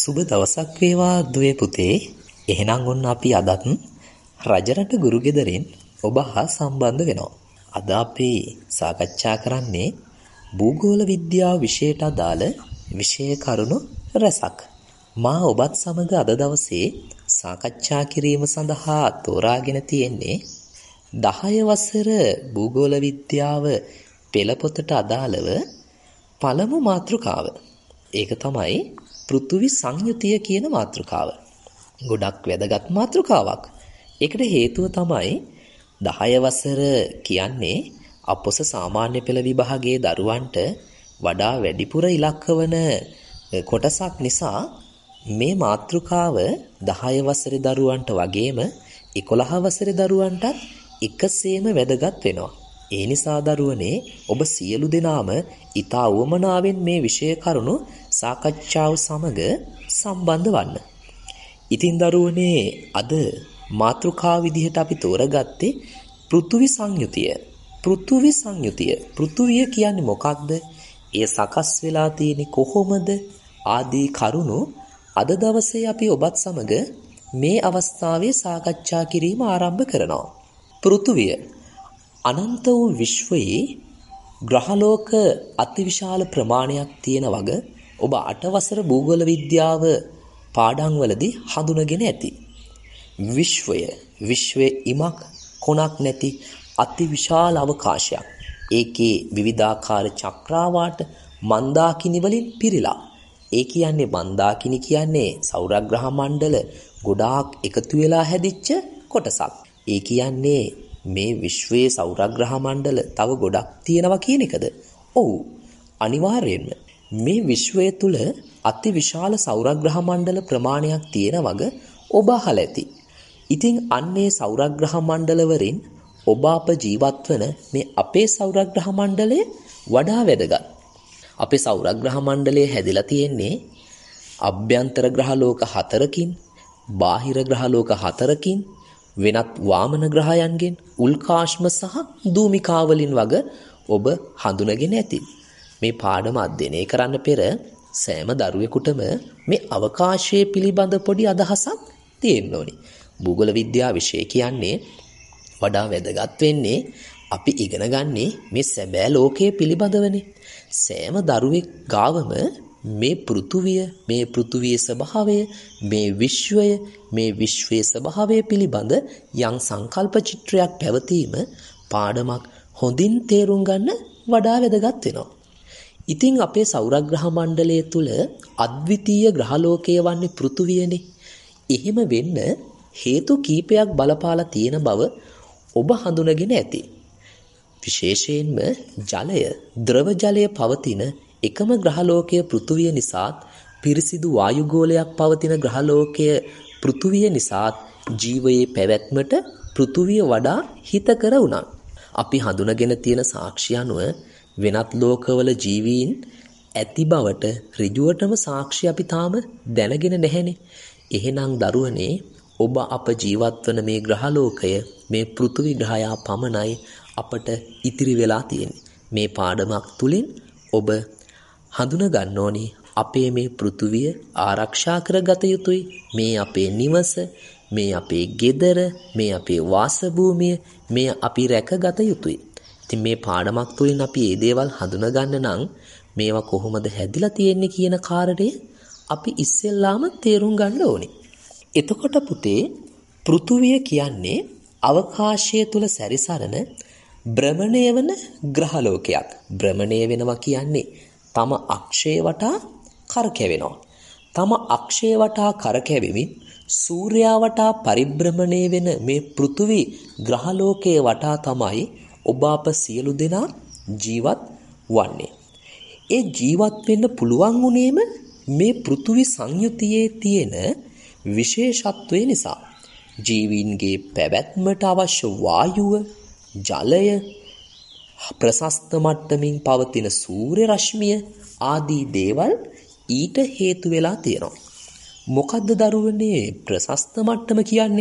සුබ දවසක් වේවා දුවේ පුතේ. එහෙනම් ඔන්න අපි අදත් රජරට ගුරු ගෙදරින් ඔබ හා සම්බන්ධ වෙනවා. අද අපි සාකච්ඡා කරන්නේ භූගෝල විද්‍යාව විෂයට අදාළ විෂය කරුණු රැසක්. මා ඔබත් සමග අද දවසේ සාකච්ඡා කිරීම සඳහා තෝරාගෙන තියෙන්නේ 10 වසර භූගෝල විද්‍යාව පෙළපොතට අදාළව පළමු මාතෘකාව. ඒක තමයි පෘථිවි සංයුතිය කියන මාතෘකාව. ගොඩක් වැදගත් මාතෘකාවක්. ඒකට හේතුව තමයි 10 වසර කියන්නේ අපොස සාමාන්‍ය පෙළ විභාගයේ දරුවන්ට වඩා වැඩිපුර ඉලක්ක වන කොටසක් නිසා මේ මාතෘකාව 10 වසරේ දරුවන්ට වගේම 11 වසරේ දරුවන්ටත් එකසේම වැදගත් වෙනවා. ඒ නිසා දරුවනේ ඔබ සියලු දෙනාම ඊට අවමනාවෙන් මේ විෂය කරුණු සාකච්ඡාව සමග සම්බන්ධ වන්න. ඉතින් දරුවනේ අද මාතෘකාව විදිහට අපි තෝරගත්තේ පෘථිවි සංයුතිය. පෘථිවි සංයුතිය. පෘථිවිය කියන්නේ මොකක්ද? ඒ සකස් වෙලා තියෙන්නේ කොහොමද? ආදී කරුණු අද දවසේ අපි ඔබත් සමග මේ අවස්ථාවේ සාකච්ඡා කිරීම ආරම්භ කරනවා. පෘථිවිය අනන්ත වූ විශ්වයේ ග්‍රහලෝක අතිවිශාල ප්‍රමාණයක් තියෙන වග ඔබ 8 වසර භූගෝල විද්‍යාව පාඩම් වලදී හඳුනගෙන ඇති. විශ්වයේ ඉමක් කොනක් නැති අතිවිශාල අවකාශයක්. ඒකේ විවිධාකාර චක්‍රාවාට මන්දාකිනි වලින් පිරීලා. ඒ කියන්නේ මන්දාකිනි කියන්නේ සෞරග්‍රහ මණ්ඩල ගොඩාක් එකතු වෙලා හැදිච්ච කොටසක්. ඒ කියන්නේ මේ විශ්වයේ සෞරග්‍රහ මණ්ඩල තව ගොඩක් තියෙනවා කියන එකද? ඔව්. අනිවාර්යයෙන්ම මේ විශ්වය තුල අතිවිශාල සෞරග්‍රහ මණ්ඩල ප්‍රමාණයක් තියෙන වග ඔබ අහලා ඇති. ඉතින් අන්නේ සෞරග්‍රහ මණ්ඩල වලින් ඔබ අප ජීවත් වන මේ අපේ සෞරග්‍රහ මණ්ඩලය වඩා වැදගත්. අපේ සෞරග්‍රහ මණ්ඩලය හැදිලා තියෙන්නේ අභ්‍යන්තර ග්‍රහ ලෝක 4කින්, බාහිර ග්‍රහ ලෝක 4කින්, වෙනත් වාමන ග්‍රහයන්ගෙන්, උල්කාශ්ම සහ ධූමිකා වලින් වග ඔබ හඳුනගෙන ඇති. මේ පාඩම අධ්‍යයනය කරන්න පෙර සෑම දරුවෙකුටම මේ අවකාශයේ පිළිබඳ පොඩි අදහසක් තියෙන්න ඕනි. භූගෝල විද්‍යාව විෂය කියන්නේ වඩා වැදගත් වෙන්නේ අපි ඉගෙන ගන්නේ මේ සැබෑ ලෝකයේ පිළිබඳවනේ. සෑම දරුවෙක් ගාවම මේ පෘථුවියේ ස්වභාවය, මේ විශ්වයේ ස්වභාවය පිළිබඳ යම් සංකල්ප චිත්‍රයක් පැවතීම පාඩමක් හොඳින් තේරුම් ගන්න වඩා වැදගත් වෙනවා. ඉතින් අපේ සෞරග්‍රහ මණ්ඩලය තුල අද්විතීය ග්‍රහලෝකය වන්නේ පෘථුවියනේ. එහෙම වෙන්න හේතු කීපයක් බලපාලා තියෙන බව ඔබ හඳුනගෙන ඇති. විශේෂයෙන්ම ජලය, ද්‍රව ජලය පවතින එකම ග්‍රහලෝකය පෘථුවිය නිසා පිරිසිදු වායුගෝලයක් පවතින ග්‍රහලෝකය පෘථුවිය නිසා ජීවයේ පැවැත්මට පෘථුවිය වඩා හිතකර වුණා. අපි හඳුනගෙන තියෙන සාක්ෂි අනුව වෙනත් ලෝකවල ජීවීන් ඇති බවට ඍජුවටම සාක්ෂි අපි තාම දැනගෙන නැහැනේ. එහෙනම් දරුවනේ ඔබ අප ජීවත් වන මේ ග්‍රහලෝකය මේ පෘථිවි ග්‍රහයා පමණයි අපට ඉතිරි වෙලා තියෙන්නේ. මේ පාඩමක් තුලින් ඔබ හඳුනා ගන්න ඕනි අපේ මේ පෘථිවිය ආරක්ෂා කරගත යුතුයි. මේ අපේ නිවස, මේ අපේ ගෙදර, මේ අපේ වාසභූමිය, මේ අපි රැකගත යුතුයි. ඉතින් මේ පාඩමක් තුලින් අපි මේ දේවල් හඳුනා ගන්න නම් මේවා කොහොමද හැදිලා තියෙන්නේ කියන කාරණය අපි ඉස්සෙල්ලාම තේරුම් ගන්න ඕනේ. එතකොට පුතේ පෘථුවිය කියන්නේ අවකාශය තුල සැරිසරන භ්‍රමණය වන ග්‍රහලෝකයක්. භ්‍රමණය වෙනවා කියන්නේ තම අක්ෂය වටා කරකැවෙනවා. තම අක්ෂය වටා කරකැවෙමින් සූර්යයා වටා පරිභ්‍රමණය වෙන මේ පෘථුවි ග්‍රහලෝකයේ වටා තමයි ඔබ අප සියලු දෙනා ජීවත් වන්නේ. ඒ ජීවත් වෙන්න පුළුවන් උනේම මේ පෘථුවි සංයුතියේ තියෙන විශේෂත්වය නිසා. ජීවීන්ගේ පැවැත්මට අවශ්‍ය වායුව, ජලය, ප්‍රශස්ත මට්ටමින් පවතින සූර්ය රශ්මිය ආදී දේවල් ඊට හේතු වෙලා තියෙනවා. මොකද්ද දරුවනේ ප්‍රශස්ත මට්ටම කියන්නේ?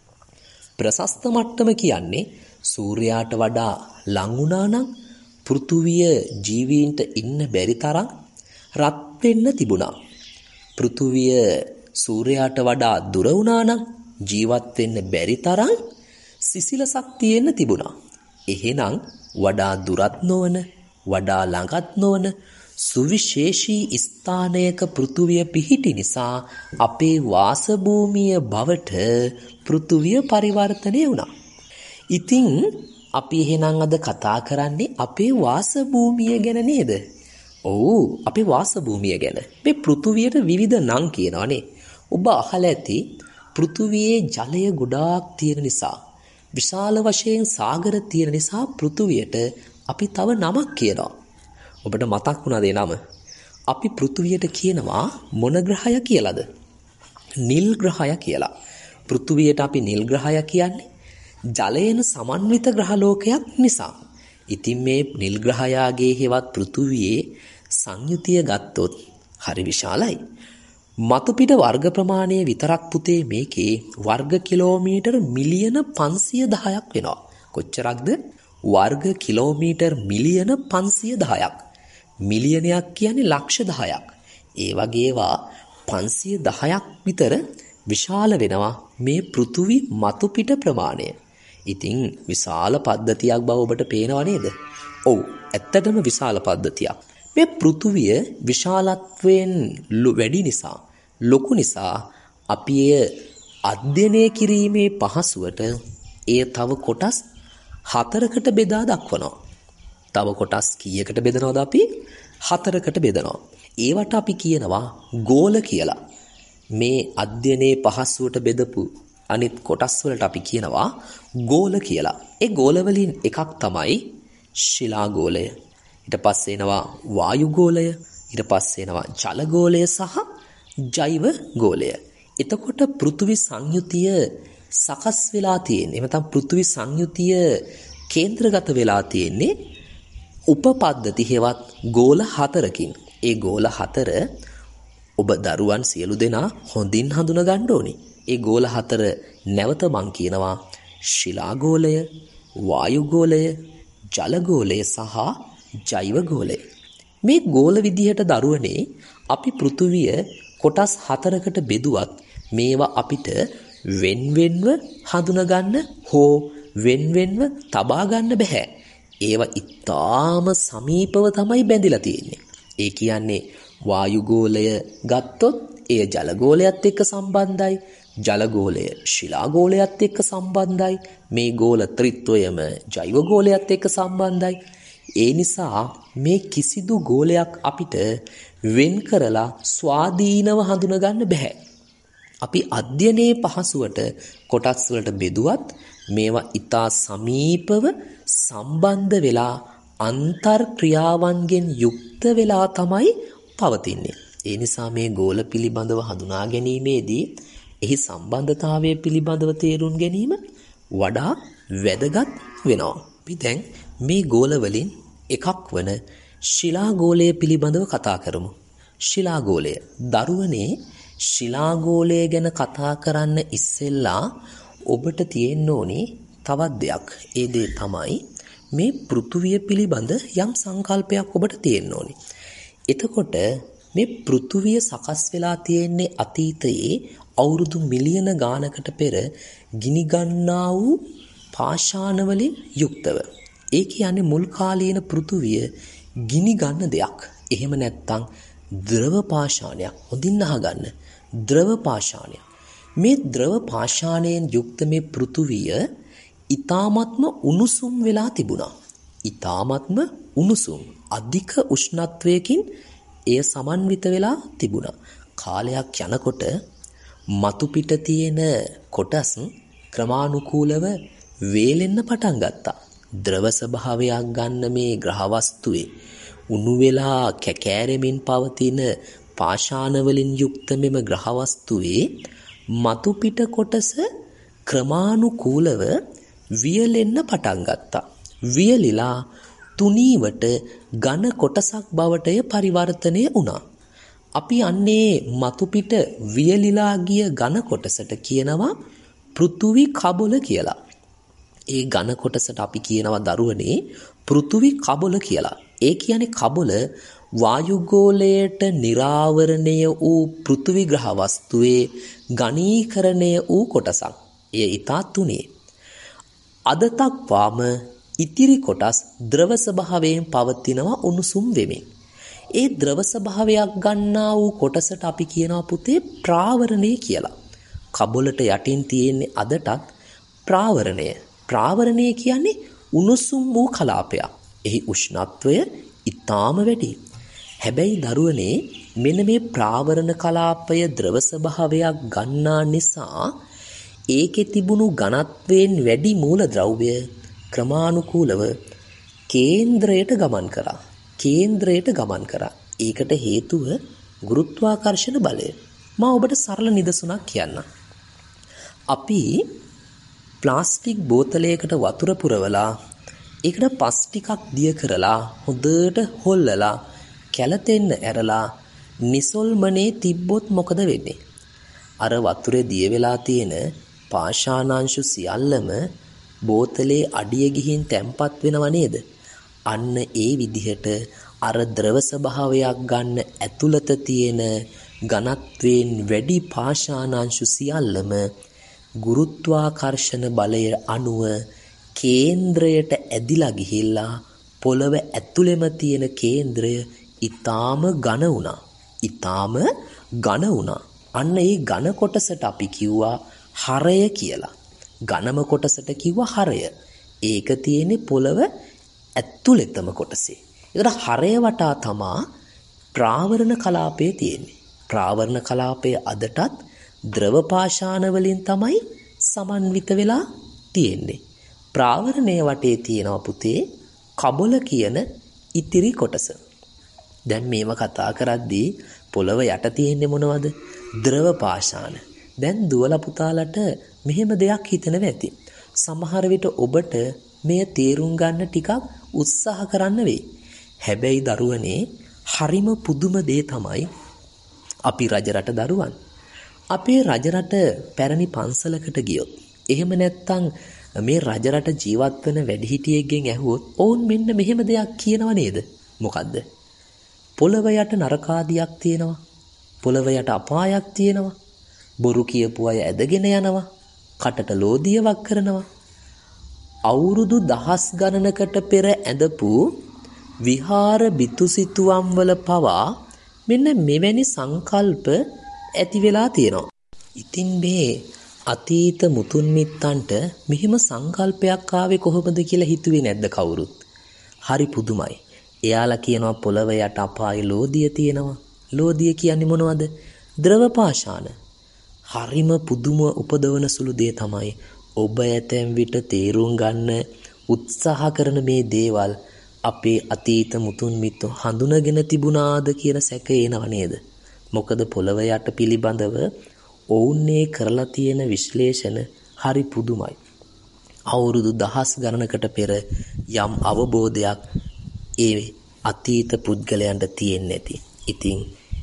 ප්‍රශස්ත මට්ටම කියන්නේ සූර්යාට වඩා ලං වුණා නම් පෘථුවිය ජීවීන්ට ඉන්න බැරි තරම් රත් වෙන්න තිබුණා. පෘථුවිය සූර්යයාට වඩා දුර වුණා නම් ජීවත් වෙන්න බැරි තරම් සිසිලසක් තියෙන්න තිබුණා. එහෙනම් වඩා දුරත් නොවන, වඩා ළඟත් නොවන සුවිශේෂී ස්ථානයක පෘථුවිය පිහිටි නිසා අපේ වාසභූමිය බවට පෘථුවිය පරිවර්තනය වුණා. ඉතින් අපි එහෙනම් අද කතා කරන්නේ අපේ වාසභූමිය ගැන නේද? ඔව්, අපේ වාසභූමිය ගැන. මේ පෘථුවියට විවිධ නම් කියනවානේ. ඔබ අහලා ඇති පෘථුවියේ ජලය ගොඩාක් තියෙන නිසා, විශාල වශයෙන් සාගර තියෙන නිසා පෘථුවියට අපි තව නමක් කියනවා. ඔබට මතක් වුණාද ඒ නම? අපි පෘථුවියට කියනවා මොන ග්‍රහය කියලාද? නිල් ග්‍රහය කියලා. පෘථුවියට අපි නිල් ග්‍රහය කියන්නේ ජලයෙන් සමන්විත ග්‍රහලෝකයක් නිසා. ඉතින් මේ නිල් ග්‍රහයාගේ හේවත් පෘථුවියේ සංයුතිය ගත්තොත් හරි විශාලයි. මතුපිට වර්ග ප්‍රමාණය විතරක් පුතේ මේකේ වර්ග කිලෝමීටර් මිලියන 510ක් වෙනවා. කොච්චරක්ද? වර්ග කිලෝමීටර් මිලියන 510ක්. මිලියනයක් කියන්නේ ලක්ෂ 10ක්. ඒ වගේ ඒවා 510ක් විතර විශාල වෙනවා මේ පෘථුවි මතුපිට ප්‍රමාණය. ඉතින් විශාල පද්ධතියක් බව ඔබට පේනව නේද? ඔව්, ඇත්තටම විශාල පද්ධතියක්. මේ පෘථුවිය විශාලත්වයෙන් වැඩි නිසා, ලොකු නිසා අපි එය අධ්‍යයනය කිරීමේ පහසුවට එය තව කොටස් 4කට බෙදා දක්වනවා. තව කොටස් කීයකට බෙදනවද අපි? 4කට බෙදනවා. ඒවට අපි කියනවා ගෝල කියලා. මේ අධ්‍යයනයේ පහසුවට බෙදපු අනිත් කොටස් වලට අපි කියනවා ගෝල කියලා. ඒ ගෝල වලින් එකක් තමයි ශිලා ගෝලය. ඊට පස්සේ එනවා වායු ගෝලය, ඊට පස්සේ එනවා ජල ගෝලය සහ ජෛව ගෝලය. එතකොට පෘථිවි සංයුතිය සකස් වෙලා තියෙන්නේ. එතන පෘථිවි සංයුතිය කේන්ද්‍රගත වෙලා තියෙන්නේ උපපද්ධති හේවත් ගෝල 4කින්. ඒ ගෝල 4 ඔබ දරුවන් සියලු දෙනා හොඳින් හඳුනා ගන්න ඕනේ. ඒ ගෝල 4 නැවත මං කියනවා ශිලා ගෝලය, වායු ගෝලය, ජල ගෝලය සහ ජෛව ගෝලය. මේ ගෝල විදිහට දරුවනේ අපි පෘථුවිය කොටස් 4කට බෙදුවත් මේවා අපිට වෙන්වෙන්ව හඳුනා ගන්න හෝ වෙන්වෙන්ව තබා ගන්න බෑ. ඒවා ඉතාම සමීපව තමයි බැඳිලා තියෙන්නේ. ඒ කියන්නේ වායු ගෝලය ගත්තොත් එය ජල ගෝලයත් එක්ක සම්බන්ධයි. ජල ගෝලය ශිලා ගෝලයත් එක්ක සම්බන්ධයි. මේ ගෝල ත්‍රිත්වයම ජෛව ගෝලයත් එක්ක සම්බන්ධයි. ඒ නිසා මේ කිසිදු ගෝලයක් අපිට වෙන් කරලා ස්වාධීනව හඳුනා ගන්න බෑ. අපි අධ්‍යයනයේ පහසුවට කොටස් වලට බෙදුවත් මේවා ඊටා සමීපව සම්බන්ධ වෙලා අන්තර් ක්‍රියාවන්ගෙන් යුක්ත වෙලා තමයි පවතින්නේ. ඒ නිසා මේ ගෝල පිළිබඳව හඳුනා ගැනීමේදී එහි සම්බන්ධතාවය පිළිබඳව තේරුම් ගැනීම වඩා වැදගත් වෙනවා. අපි දැන් මේ ගෝල වලින් එකක් වන ශිලා ගෝලය පිළිබඳව කතා කරමු. ශිලා ගෝලය. දරුවනේ ශිලා ගෝලය ගැන කතා කරන්න ඉස්සෙල්ලා ඔබට තියෙන්න ඕනේ තවත් දෙයක්. ඒ දේ තමයි මේ පෘථුවිය පිළිබඳ යම් සංකල්පයක් ඔබට තියෙන්න ඕනේ. එතකොට මේ පෘථුවිය සකස් වෙලා තියෙන්නේ අතීතයේ අවුරුදු මිලියන ගානකට පෙර ගිනි ගන්නා වූ පාෂාණ වලින් යුක්තව. ඒ කියන්නේ මුල් කාලීන පෘථුවිය ගිනි ගන්න දෙයක්. එහෙම නැත්නම් ද්‍රව පාෂාණයක්. හොඳින් අහගන්න. ද්‍රව පාෂාණයක්. මේ ද්‍රව පාෂාණයෙන් යුක්ත මේ පෘථුවිය ඊ타ත්ම උණුසුම් වෙලා තිබුණා. ඊ타ත්ම උණුසුම් අධික උෂ්ණත්වයකින් එය සමන්විත වෙලා තිබුණා. කාලයක් යනකොට මතු පිට තියෙන කොටස් ක්‍රමානුකූලව වේලෙන්න පටන් ගත්තා. ද්‍රව ස්වභාවයක් ගන්න මේ ග්‍රහ වස්තුවේ උණු වෙලා කැකෑරෙමින් පවතින පාෂාණ වලින් යුක්ත මෙම ග්‍රහ වස්තුවේ මතු පිට කොටස ක්‍රමානුකූලව වියලෙන්න පටන් ගත්තා. වියලිලා තුනීවට ඝන කොටසක් බවට පරිවර්තනය වුණා. අපි අන්නේ මතු පිට වියලිලා ගිය ඝන කොටසට කියනවා පෘථුවි කබොල කියලා. ඒ ඝන කොටසට අපි කියනවා දරුවනේ පෘථුවි කබොල කියලා. ඒ කියන්නේ කබොල වායුගෝලයට නිරාවරණය වූ පෘථිවි ග්‍රහ වස්තුවේ ඝනීකරණය වූ කොටසක්. එය ඊතා තුනේ. අද දක්වාම ඉතිරි කොටස් ද්‍රව ස්වභාවයෙන් පවතිනවා උණුසුම් වෙමින්. ඒ ද්‍රව ස්වභාවයක් ගන්නා වූ කොටසට අපි කියනවා පුතේ ප්‍රාවරණය කියලා. කබොලට යටින් තියෙන්නේ අදටත් ප්‍රාවරණය. ප්‍රාවරණය කියන්නේ උණුසුම් වූ කලාපයක්. එහි උෂ්ණත්වය ඊටාම වැඩි. හැබැයි දරුවනේ මෙන්න මේ ප්‍රාවරණ කලාපය ද්‍රව ස්වභාවයක් ගන්නා නිසා ඒකේ තිබුණු ඝනත්වයෙන් වැඩි මූලද්‍රව්‍ය ක්‍රමානුකූලව කේන්ද්‍රයට ගමන් කරා. ඒකට හේතුව ගුරුත්වාකර්ෂණ බලය. මම ඔබට සරල නිදසුනක් කියන්නම්. අපි ප්ලාස්ටික් බෝතලයකට වතුර පුරවලා ඒකට පස් ටිකක් දිය කරලා හොඳට හොල්ලලා කැළතෙන්න ඇරලා නිසොල්මනේ තිබ්බොත් මොකද වෙන්නේ? අර වතුරේ දිය වෙලා තියෙන පාෂාණාංශු සියල්ලම බෝතලේ අඩිය ගිහින් තැම්පත් වෙනව නේද? අන්න ඒ විදිහට අර ද්‍රව ස්වභාවයක් ගන්න ඇතුළත තියෙන ඝනත්වයෙන් වැඩි පාෂාණාංශු සියල්ලම ගුරුත්වාකර්ෂණ බලය අනුව කේන්ද්‍රයට ඇදිලා ගිහිල්ලා පොළව ඇතුළෙම තියෙන කේන්ද්‍රය ඊටාම ඝන වුණා. අන්න ඒ ඝන කොටසට අපි කිව්වා හරය කියලා. ඝනම කොටසට කිව්වා හරය. ඒක තියෙන්නේ පොළව ඇතුළෙතම කොටසේ. ඒකට හරය වටා තමා ප්‍රාවරණ කලාපය තියෙන්නේ. ප්‍රාවරණ කලාපය අදටත් ද්‍රව පාෂාණ වලින් තමයි සමන්විත වෙලා තියෙන්නේ. ප්‍රාවරණයේ වටේ තියෙනවා පුතේ කබොල කියන ඉතිරි කොටස. දැන් මේව කතා කරද්දී පොළව යට තියෙන්නේ මොනවද? ද්‍රව පාෂාණ. දැන් දුවලා පුතාලට මෙහෙම දෙයක් හිතෙනවා ඇති. සමහර විට ඔබට මෙය තේරුම් ගන්න ටිකක් උත්සාහ කරන්න වෙයි. හැබැයි දරුවනේ හරිම පුදුම දේ තමයි අපි රජරට දරුවන්. අපේ රජරට පැරණි පන්සලකට ගියොත් එහෙම නැත්නම් මේ රජරට ජීවත් වෙන වැඩිහිටියෙක්ගෙන් ඇහුවොත් ඔවුන් මෙන්න මෙහෙම දෙයක් කියනව නේද? මොකද්ද? පොළව යට නරකාදියක් තියෙනවා. පොළව යට අපායක් තියෙනවා. බොරු කියපු අය ඇදගෙන යනවා. කටට ලෝදියක් කරනවා. අවුරුදු දහස් ගණනකට පෙර ඇඳපු විහාර බිතුසිතුවම් වල පවා මෙන්න මෙවැනි සංකල්ප ඇති වෙලා තියෙනවා. ඉතින් මේ අතීත මුතුන් මිත්තන්ට මෙහෙම සංකල්පයක් ආවේ කොහොමද කියලා හිතුවේ නැද්ද කවුරුත්? හරි පුදුමයි. එයාලා කියනවා පොළව යට අපායේ ලෝදිය තියෙනවා. ලෝදිය කියන්නේ මොනවද? ද්‍රව පාෂාණ. හරිම පුදුම උපදවන සුළු දේ තමයි ඔබ ඇතැම් විට තේරුම් ගන්න උත්සාහ කරන මේ දේවල් අපේ අතීත මුතුන් මිත්තෝ හඳුනගෙන තිබුණාද කියන සැක එනව නේද? මොකද පොළව යට පිළිබඳව ඔවුන්නේ කරලා තියෙන විශ්ලේෂණ හරි පුදුමයි. අවුරුදු දහස් ගණනකට පෙර යම් අවබෝධයක් ඒ අතීත පුද්ගලයන්ට තියෙන්නේ නැති. ඉතින්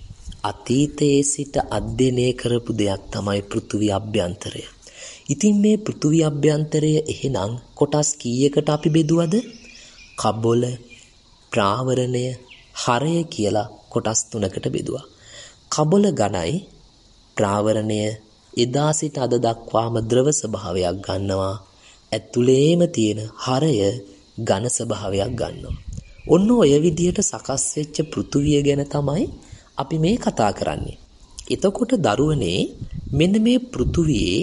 අතීතයේ සිට අධ්‍යයනය කරපු දෙයක් තමයි පෘථිවි අභ්‍යන්තරය. ඉතින් මේ පෘථිවි අභ්‍යන්තරය එහෙනම් කොටස් කීයකට අපි බෙදුවද? කබොල, ප්‍රාවරණය, හරය කියලා කොටස් තුනකට බෙදුවා. කබොල ඝනයි, ප්‍රාවරණය එදා සිට අද දක්වාම ද්‍රව ස්වභාවයක් ගන්නවා. ඇතුළේම තියෙන හරය ඝන ස්වභාවයක් ගන්නවා. ඔන්න ඔය විදිහට සකස් වෙච්ච පෘථිවිය ගැන තමයි අපි මේ කතා කරන්නේ. එතකොට දරුවනේ මෙන්න මේ පෘථිවියේ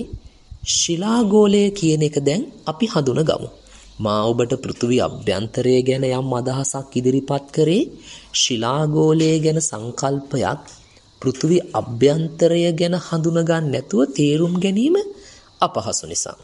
ශිලාගෝලය කියන එක දැන් අපි හඳුනගමු. මා ඔබට පෘථිවි අභ්‍යන්තරය ගැන යම් අදහසක් ඉදිරිපත් කරේ ශිලාගෝලය ගැන සංකල්පයක් පෘථිවි අභ්‍යන්තරය ගැන හඳුනගන්න නැතුව තේරුම් ගැනීම අපහසු නිසා.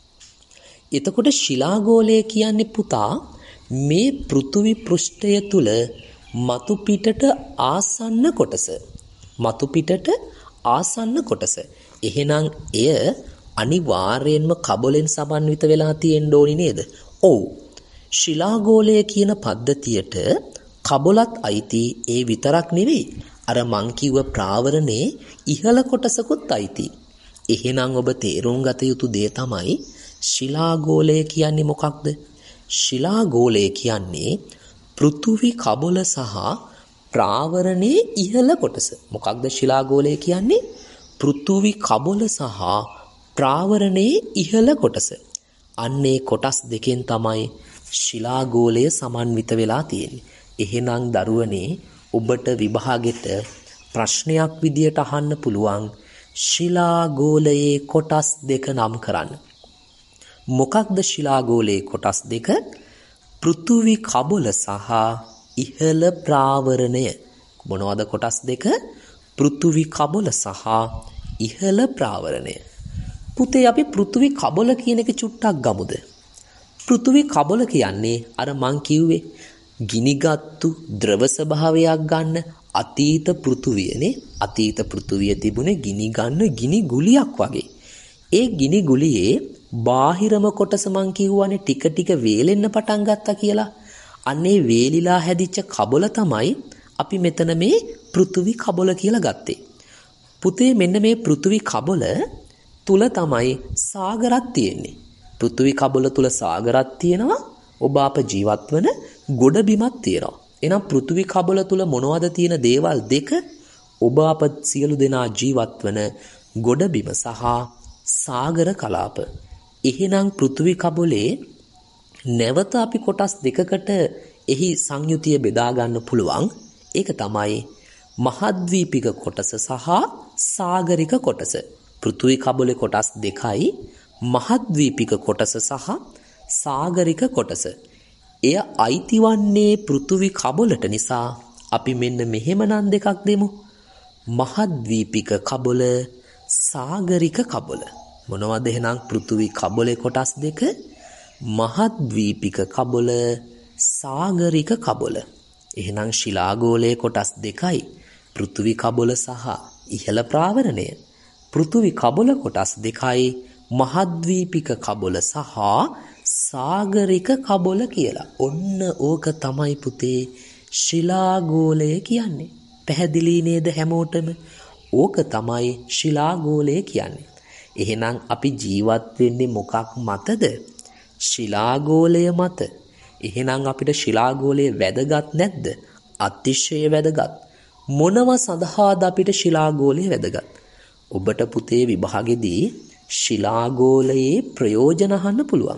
එතකොට ශිලාගෝලය කියන්නේ පුතා මේ පෘථිවි පෘෂ්ඨය තුල මතු පිටට ආසන්න කොටස. මතු පිටට ආසන්න කොටස. එහෙනම් එය අනිවාර්යයෙන්ම කබලෙන් සමන්විත වෙලා තියෙන්න ඕනි නේද? ඔව්. ශිලාගෝලය කියන පද්ධතියට කබලත් අයිති ඒ විතරක් නෙවෙයි. අර මං කිව්ව ප්‍රාවරණේ ඉහළ කොටසකුත් අයිති. එහෙනම් ඔබ තේරුම් ගත යුතු දේ තමයි ශිලාගෝලය කියන්නේ මොකක්ද? ශිලාගෝලය කියන්නේ පෘථිවි කබල සහ ප්‍රාවරණයේ ඉහළ කොටස. මොකක්ද ශිලාගෝලය කියන්නේ? පෘථුවි කබොල සහ ප්‍රාවරණයේ ඉහළ කොටස. අන්නේ කොටස් දෙකෙන් තමයි ශිලාගෝලය සමන්විත වෙලා තියෙන්නේ. එහෙනම් දරුවනේ ඔබට විභාගෙට ප්‍රශ්නයක් විදියට අහන්න පුළුවන් ශිලාගෝලයේ කොටස් දෙක නම් කරන්න. මොකක්ද ශිලාගෝලයේ කොටස් දෙක? පෘථුවි කබොල සහ ඉහළ ප්‍රාවරණය. මොනවද කොටස් දෙක? පෘථුවි කබොල සහ ඉහළ ප්‍රාවරණය. පුතේ අපි පෘථුවි කබොල කියන එක චුට්ටක් ගමුද? පෘථුවි කබොල කියන්නේ අර මං කිව්වේ ගිනිගත්තු ද්‍රව ස්වභාවයක් ගන්න අතීත පෘථුවියනේ. අතීත පෘථුවිය තිබුණේ ගිනි ගන්න ගිනි ගුලියක් වගේ. ඒ ගිනි ගුලියේ බාහිරම කොටස මං කිව්වනේ ටික ටික වේලෙන්න පටන් ගත්තා කියලා. අන්නේ වේලිලා හැදිච්ච කබොල තමයි අපි මෙතන මේ පෘථුවි කබොල කියලා ගත්තේ. පුතේ මෙන්න මේ පෘථුවි කබොල තුල තමයි සාගරත් තියෙන්නේ. පෘථුවි කබොල තුල සාගරත් තියෙනවා. ඔබ අප ජීවත් වන ගොඩ බිමක් තියෙනවා. එහෙනම් පෘථුවි කබොල තුල මොනවද තියෙන දේවල් දෙක? ඔබ අප සියලු දෙනා ජීවත් වන ගොඩ බිම සහ සාගර කලාප. එහෙනම් පෘථුවි කබොලේ නැවත අපි කොටස් දෙකකට එහි සංයුතිය බෙදා ගන්න පුළුවන්. ඒක තමයි මහද්වීපික කොටස සහ සාගරික කොටස. පෘථුවි කබොලේ කොටස් දෙකයි, මහද්වීපික කොටස සහ සාගරික කොටස. එය අයිති වන්නේ පෘථුවි කබොලට නිසා අපි මෙන්න මෙහෙම නම් දෙකක් දෙමු. මහද්වීපික කබොල, සාගරික කබොල. මොනවද එහෙනම් පෘථුවි කබොලේ කොටස් දෙක? මහද්වීපික කබොල, සාගරික කබොල. එහෙනම් ශිලාගෝලයේ කොටස් දෙකයි, පෘථුවි කබොල සහ ඉහළ ප්‍රාවරණය. පෘථුවි කබොල කොටස් දෙකයි, මහද්වීපික කබොල සහ සාගරික කබොල කියලා. ඔන්න ඕක තමයි පුතේ ශිලාගෝලය කියන්නේ. පැහැදිලි නේද හැමෝටම? ඕක තමයි ශිලාගෝලය කියන්නේ. එහෙනම් අපි ජීවත් වෙන්නේ මොකක් මතද? ශිලාගෝලය මත. එහෙනම් අපිට ශිලාගෝලය වැදගත් නැද්ද? අතිශය වැදගත්. මොනව සඳහාද අපිට ශිලාගෝලය වැදගත්? ඔබට පුතේ විභාගෙදී ශිලාගෝලයේ ප්‍රයෝජන අහන්න පුළුවන්.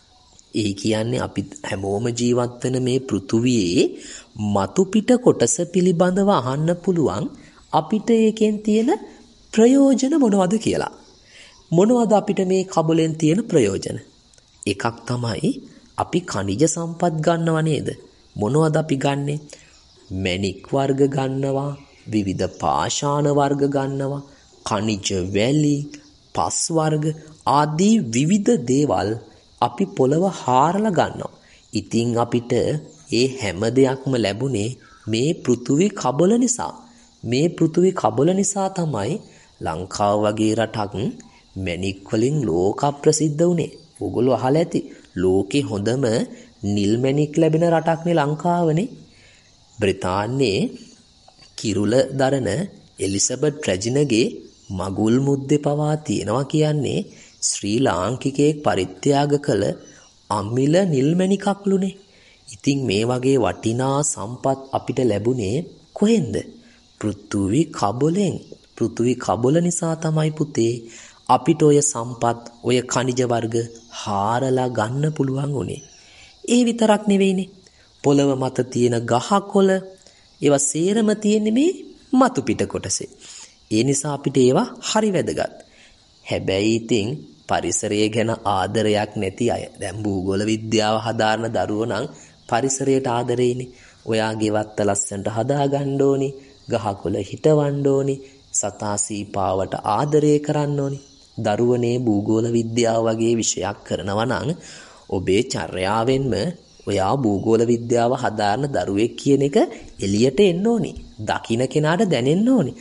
ඒ කියන්නේ අපි හැමෝම ජීවත් වෙන මේ පෘථුවියේ මතු පිට කොටස පිළිබඳව අහන්න පුළුවන් අපිට ඒකෙන් තියෙන ප්‍රයෝජන මොනවද කියලා. මොනවද අපිට මේ කබොලෙන් තියෙන ප්‍රයෝජන? එකක් තමයි අපි ඛනිජ සම්පත් ගන්නව නේද? මොනවද අපි ගන්නෙ? මැණික් වර්ග ගන්නවා, විවිධ පාෂාණ වර්ග ගන්නවා, ඛනිජ වැලි, පස් වර්ග ආදී විවිධ දේවල් අපි පොළව හාරලා ගන්නවා. ඉතින් අපිට ඒ හැම දෙයක්ම ලැබුණේ මේ පෘථුවි කබොල නිසා. මේ පෘථුවි කබොල නිසා තමයි ලංකාව වගේ රටක් මැණික් වලින් ලෝක ප්‍රසිද්ධ වුණේ. ඕගොල්ලෝ අහලා ඇති ලෝකේ හොඳම නිල් මැණික් ලැබෙන රටක්නේ ලංකාවනේ. බ්‍රිතාන්‍යයේ කිරුළ දරන එලිසබෙත් රැජිනගේ මගුල් මුද්දේ පවා තියෙනවා කියන්නේ ශ්‍රී ලාංකිකයෙක් පරිත්‍යාග කළ අමිල නිල් මැණිකක්ලුනේ. ඉතින් මේ වගේ වටිනා සම්පත් අපිට ලැබුණේ කොහෙන්ද? පෘථුවි කබොලෙන්. පෘථුවි කබොල නිසා තමයි පුතේ අපිට ඔය සම්පත්, ඔය ඛනිජ වර්ග හාරලා ගන්න පුළුවන් උනේ. ඒ විතරක් නෙවෙයිනේ. පොළව මත තියෙන ගහකොළ ඒවා සේරම තියෙන්නේ මේ මතු පිට කොටසේ. ඒ නිසා අපිට ඒවා හරි වැදගත්. හැබැයි ඉතින් පරිසරය ගැන ආදරයක් නැති අය, දැන් භූගෝල විද්‍යාව හදාරන දරුවෝ නම් පරිසරයට ආදරෙයිනේ. ඔයාගේ වත්ත ලස්සනට හදාගන්න ඕනි, ගහකොළ හිටවන්න ඕනි, සතා සීපාවට ආදරය කරන්න ඕනි. දරුවනේ භූගෝල විද්‍යාව වගේ විෂයක් කරනවා නම් ඔබේ චර්යාවෙන්ම ඔයා භූගෝල විද්‍යාව හදාරන දරුවෙක් කියන එක එළියට එන්න ඕනි. දකින්න කෙනාට දැනෙන්න ඕනි.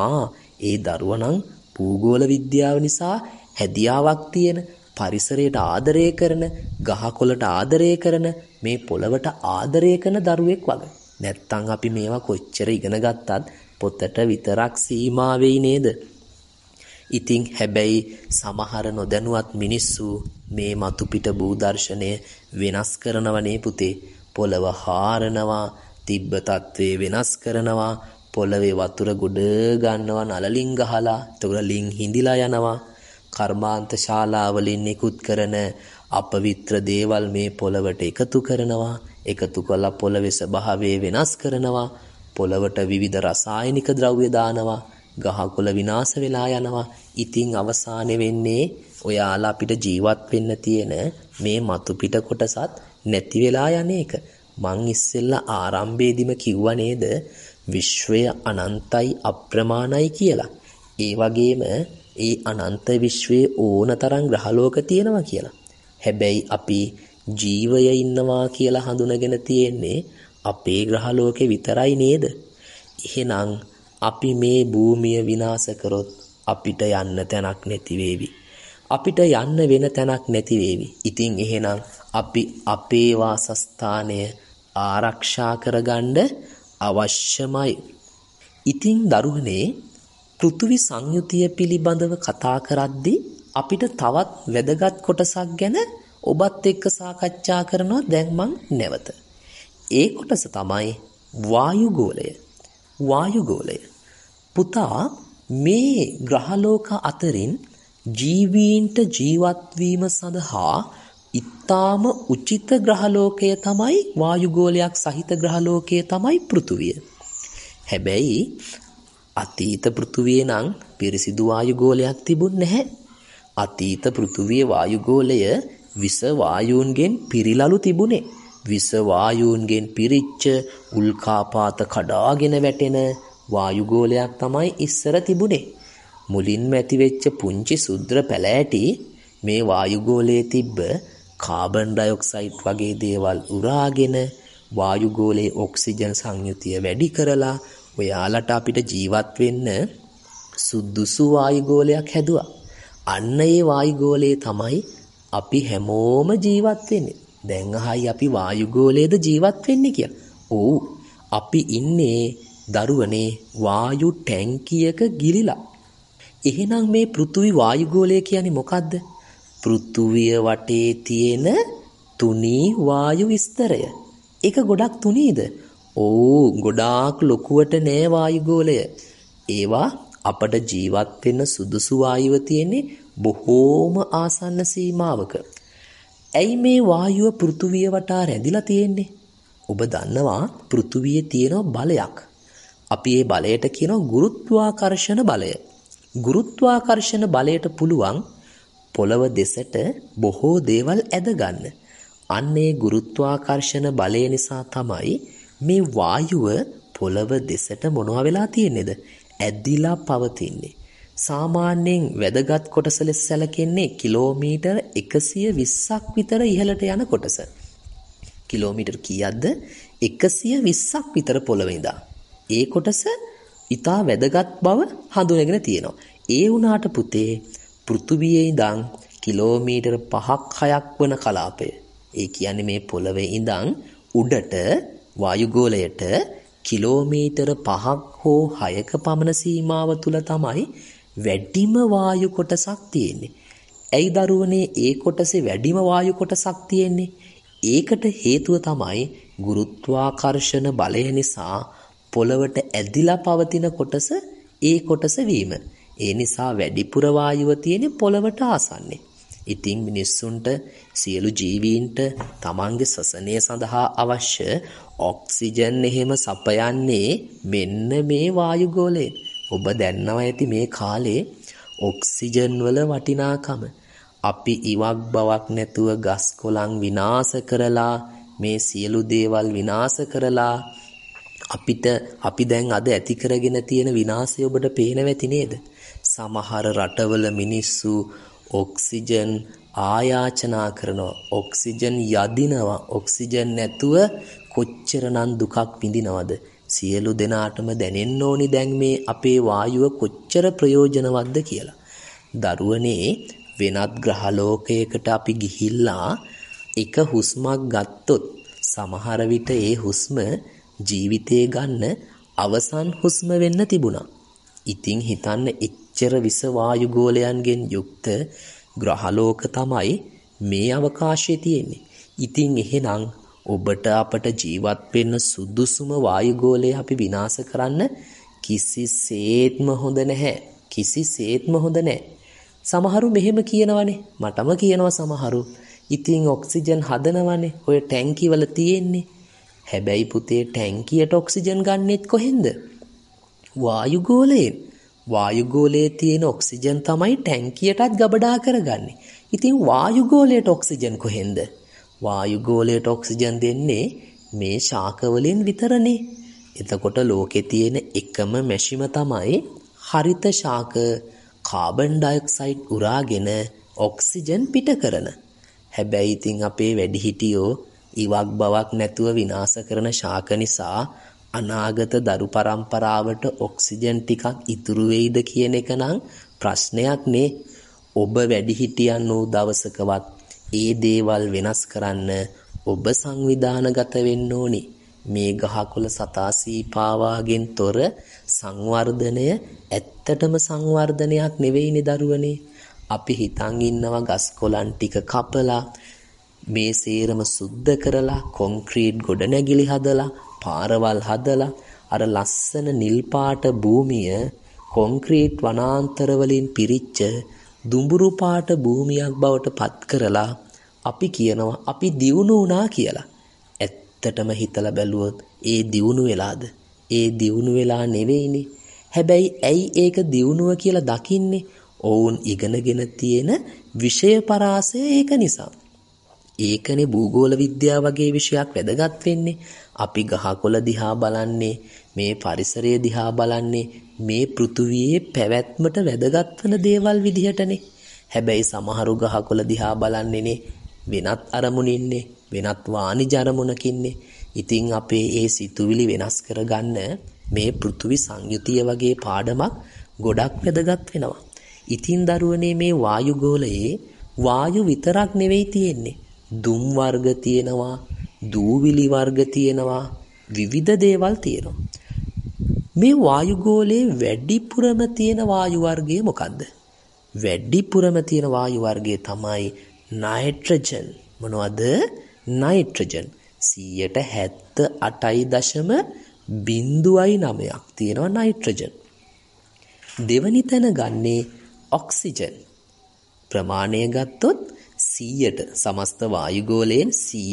ඒ දරුවා නම් භූගෝල විද්‍යාව නිසා හැදියාවක් තියෙන, පරිසරයට ආදරය කරන, ගහකොළට ආදරය කරන, මේ පොළවට ආදරය කරන දරුවෙක් වගේ. නැත්තම් අපි මේවා කොච්චර ඉගෙන ගත්තත් පොතට විතරක් සීමා වෙයි නේද? ඉතින් හැබැයි සමහර නොදැනුවත් මිනිස්සු මේ මතුපිට භූදර්ශනය වෙනස් කරනවනේ පුතේ. පොළව හාරනවා, තිබ්බ තත්ත්වේ වෙනස් කරනවා. පොළවේ වතුර ගොඩ ගන්නවා නලලින් ගහලා. එතකොට ලින් හිඳිලා යනවා. කර්මාන්ත ශාලාවලින් නිකුත් කරන අපවිත්‍ර දේවල් මේ පොළවට එකතු කරනවා. එකතු කළා පොළවේ ස්වභාවය වෙනස් කරනවා. පොළවට විවිධ රසායනික ද්‍රව්‍ය දානවා. ගහකොළ විනාශ වෙලා යනවා. ඉතින් අවසානයේ වෙන්නේ ඔයාලා අපිට ජීවත් වෙන්න තියෙන මේ මතු පිට කොටසත් නැති වෙලා යන එක. මං ඉස්සෙල්ලා ආරම්භයේදීම කිව්වා නේද විශ්වය අනන්තයි අප්‍රමාණයි කියලා. ඒ වගේම ඒ අනන්ත විශ්වයේ ඕනතරම් ග්‍රහලෝක තියෙනවා කියලා. හැබැයි අපි ජීවය ඉන්නවා කියලා හඳුනගෙන තියෙන්නේ අපේ ග්‍රහලෝකේ විතරයි නේද? එහෙනම් අපි මේ භූමිය විනාශ කරොත් අපිට යන්න තැනක් නැති වේවි. අපිට යන්න වෙන තැනක් නැති වේවි. ඉතින් එහෙනම් අපි අපේ වාසස්ථානය ආරක්ෂා කරගන්න අවශ්‍යමයි. ඉතින් දරුවනේ පෘථිවි සංයුතිය පිළිබඳව කතා කරද්දී අපිට තවත් වැදගත් කොටසක් ගැන ඔබත් එක්ක සාකච්ඡා කරනවා දැන් මං නැවත. ඒ කොටස තමයි වායුගෝලය. වායුගෝලය. පුතා මේ ග්‍රහලෝක අතරින් ජීවීන්ට ජීවත් වීම සඳහා ඊටාම උචිත ග්‍රහලෝකය තමයි වායුගෝලයක් සහිත ග්‍රහලෝකය තමයි පෘථුවිය. හැබැයි අතීත පෘථුවියේ නම් පිරිසිදු වායුගෝලයක් තිබුණ නැහැ. අතීත පෘථුවියේ වායුගෝලය විස වායූන්ගෙන් පිරිලලු තිබුණේ. විස වායූන්ගෙන් පිරිච්ච උල්කාපාත කඩාගෙන වැටෙන වායුගෝලයක් තමයි ඉස්සර තිබුණේ. මුලින්ම ඇතිවෙච්ච පුංචි සුද්‍ර පැලෑටි මේ වායුගෝලයේ තිබ්බ කාබන් ඩයොක්සයිඩ් වගේ දේවල් උරාගෙන වායුගෝලයේ ඔක්සිජන් සංයුතිය වැඩි කරලා ඔයාලට අපිට ජීවත් වෙන්න සුදුසු වායුගෝලයක් හැදුවා. අන්න ඒ වායුගෝලයේ තමයි අපි හැමෝම ජීවත් වෙන්නේ. දැන් අහයි අපි වායුගෝලයේද ජීවත් වෙන්නේ කියලා. ඔව් අපි ඉන්නේ දරුවනේ වායු ටැංකියක ගිලිලා. එහෙනම් මේ පෘථුවි වායුගෝලය කියන්නේ මොකද්ද? පෘථුවිය වටේ තියෙන තුනී වායු විස්තරය. ඒක ගොඩක් තුනීද? ඔව් ගොඩාක් ලොකුවට නෑ වායුගෝලය. ඒවා අපට ජීවත් වෙන්න සුදුසු වායුව තියෙන්නේ බොහෝම ආසන්න සීමාවක. ඇයි මේ වායුව පෘථුවිය වටා රැඳිලා තියෙන්නේ? ඔබ දන්නවා පෘථුවියේ තියෙන බලයක්. අපි ඒ බලයට කියනවා ගුරුත්වාකර්ෂණ බලය. ගුරුත්වාකර්ෂණ බලයට පුළුවන් පොළව දෙසට බොහෝ දේවල් ඇද ගන්න. අන්න ඒ ගුරුත්වාකර්ෂණ බලය නිසා තමයි මේ වායුව පොළව දෙසට මොනවා වෙලා තියෙන්නේද? ඇදිලා පවතින්නේ. සාමාන්‍යයෙන් වැදගත් කොටස ලෙස සැලකෙන්නේ කිලෝමීටර් 120ක් විතර ඉහළට යන කොටස. කිලෝමීටර් කීයක්ද? 120ක් විතර පොළවේ ඉඳන්. ඒ කොටස ඉතා වැදගත් බව හඳුනගෙන තියෙනවා. ඒ වුණාට පුතේ පෘථුවියේ ඉඳන් කිලෝමීටර් 5ක් 6ක් වන කලාපය. ඒ කියන්නේ මේ පොළවේ ඉඳන් උඩට වායුගෝලයට කිලෝමීටර 5ක් හෝ 6ක පමණ සීමාව තුල තමයි වැඩිම වායු කොටසක් තියෙන්නේ. ඇයි දරුවනේ ඒ කොටසේ වැඩිම වායු කොටසක් තියෙන්නේ? ඒකට හේතුව තමයි ගුරුත්වාකර්ෂණ බලය නිසා පොළවට ඇදිලා පවතින කොටස ඒ කොටස වීම. ඒ නිසා වැඩිපුර වායුව තියෙන්නේ පොළවට ආසන්නේ. ඉතින් මිනිස්සුන්ට සියලු ජීවීන්ට තමන්ගේ ශ්වසනය සඳහා අවශ්‍ය ඔක්සිජන් එහෙම සපයන්නේ මෙන්න මේ වායුගෝලයෙන්. ඔබ දන්නවා ඇති මේ කාලේ ඔක්සිජන් වල වටිනාකම. අපි ඉවක් බවක් නැතුව ගස් කොළන් විනාශ කරලා මේ සියලු දේවල් විනාශ කරලා අපි දැන් අද ඇති කරගෙන තියෙන විනාශය ඔබට පේනවා ඇති නේද? සමහර රටවල මිනිස්සු ඔක්සිජන් ආයාචනා කරනවා, ඔක්සිජන් යදිනවා, ඔක්සිජන් නැතුව කොච්චරනම් දුකක් විඳිනවද? සියලු දෙනාටම දැනෙන්න ඕනි දැන් මේ අපේ වායුව කොච්චර ප්‍රයෝජනවත්ද කියලා. දරුවනේ වෙනත් ග්‍රහලෝකයකට අපි ගිහිල්ලා එක හුස්මක් ගත්තොත් සමහර විට ඒ හුස්ම ජීවිතේ ගන්න අවසන් හුස්ම වෙන්න තිබුණා. ඉතින් හිතන්න එච්චර විස වායුගෝලයන්ගෙන් යුක්ත ග්‍රහලෝක තමයි මේ අවකාශයේ තියෙන්නේ. ඉතින් එහෙනම් ඔබට අපට ජීවත් වෙන්න සුදුසුම වායුගෝලය අපි විනාශ කරන්න කිසිසේත්ම හොඳ නැහැ. කිසිසේත්ම හොඳ නැහැ. සමහරු මෙහෙම කියනවනේ. මටම කියනවා සමහරු. ඉතින් ඔක්සිජන් හදනවනේ. ඔය ටැංකි වල තියෙන්නේ. හැබැයි පුතේ ටැංකියට ඔක්සිජන් ගන්නෙත් කොහෙන්ද? වායුගෝලයෙන්. වායුගෝලයේ තියෙන ඔක්සිජන් තමයි ටැංකියටත් ගබඩා කරගන්නේ. ඉතින් වායුගෝලයට ඔක්සිජන් කොහෙන්ද? වායුගෝලයට ඔක්සිජන් දෙන්නේ මේ ශාක වලින් විතරනේ. එතකොට ලෝකේ තියෙන එකම මැෂිම තමයි හරිත ශාක කාබන් ඩයොක්සයිඩ් උරාගෙන ඔක්සිජන් පිට කරන. හැබැයි ඉතින් අපේ වැඩිහිටියෝ ඉවක් බවක් නැතුව විනාශ කරන ශාක නිසා අනාගත දරු පරම්පරාවට ඔක්සිජන් ටිකක් ඉතුරු වෙයිද කියන එක නම් ප්‍රශ්නයක් නේ. ඔබ වැඩිහිටියන් වූ දවසකවත් ඒ දේවල් වෙනස් කරන්න ඔබ සංවිධානගත වෙන්න ඕනි. මේ ගහකොළ සතා සීපාවාගෙන් තොර සංවර්ධනය ඇත්තටම සංවර්ධනයක් නෙවෙයිනේ දරුවනේ. අපි හිතන් ඉන්නවා ගස් කොළන් ටික කපලා මේ සේරම සුද්ධ කරලා කොන්ක්‍රීට් ගොඩනැගිලි හදලා පාරවල් හදලා අර ලස්සන නිල් පාට භූමිය කොන්ක්‍රීට් වනාන්තර වලින් පිරිච්ච දුඹුරු පාට භූමියක් බවට පත් කරලා අපි කියනවා අපි දියුණු වුණා කියලා. ඇත්තටම හිතලා බැලුවොත් ඒ දියුණු වෙලාද? ඒ දියුණු වෙලා නෙවෙයිනේ. හැබැයි ඇයි ඒක දියුණුව කියලා දකින්නේ? ඔවුන් ඉගෙනගෙන තියෙන විෂය පරාසය ඒක නිසා. ඒකනේ භූගෝල විද්‍යාව වගේ විෂයක් වැදගත් වෙන්නේ. අපි ගහකොළ දිහා බලන්නේ, මේ පරිසරය දිහා බලන්නේ මේ පෘථුවියේ පැවැත්මට වැදගත් වෙන දේවල් විදිහටනේ. හැබැයි සමහරු ගහකොළ දිහා බලන්නේනේ වෙනත් අරමුණින්නේ, වෙනත් වාණිජ අරමුණකින්නේ. ඉතින් අපේ ඒ සිතුවිලි වෙනස් කරගන්න මේ පෘථුවි සංයුතිය වගේ පාඩමක් ගොඩක් වැදගත් වෙනවා. ඉතින් දරුවනේ මේ වායුගෝලයේ වායු විතරක් නෙවෙයි තියෙන්නේ. දුම් වර්ග තියෙනවා, දූවිලි වර්ග තියෙනවා, විවිධ දේවල් තියෙනවා. මේ වායුගෝලයේ වැඩිපුරම තියෙන වායු වර්ගය මොකද්ද? වැඩිපුරම තියෙන වායු වර්ගය තමයි නයිට්‍රජන්. මොනවද? නයිට්‍රජන්. 78.09ක් තියෙනවා නයිට්‍රජන්. දෙවනි තැන ගන්නේ ඔක්සිජන්. ප්‍රමාණය ගත්තොත් 100ට සමස්ත වායුගෝලයෙන්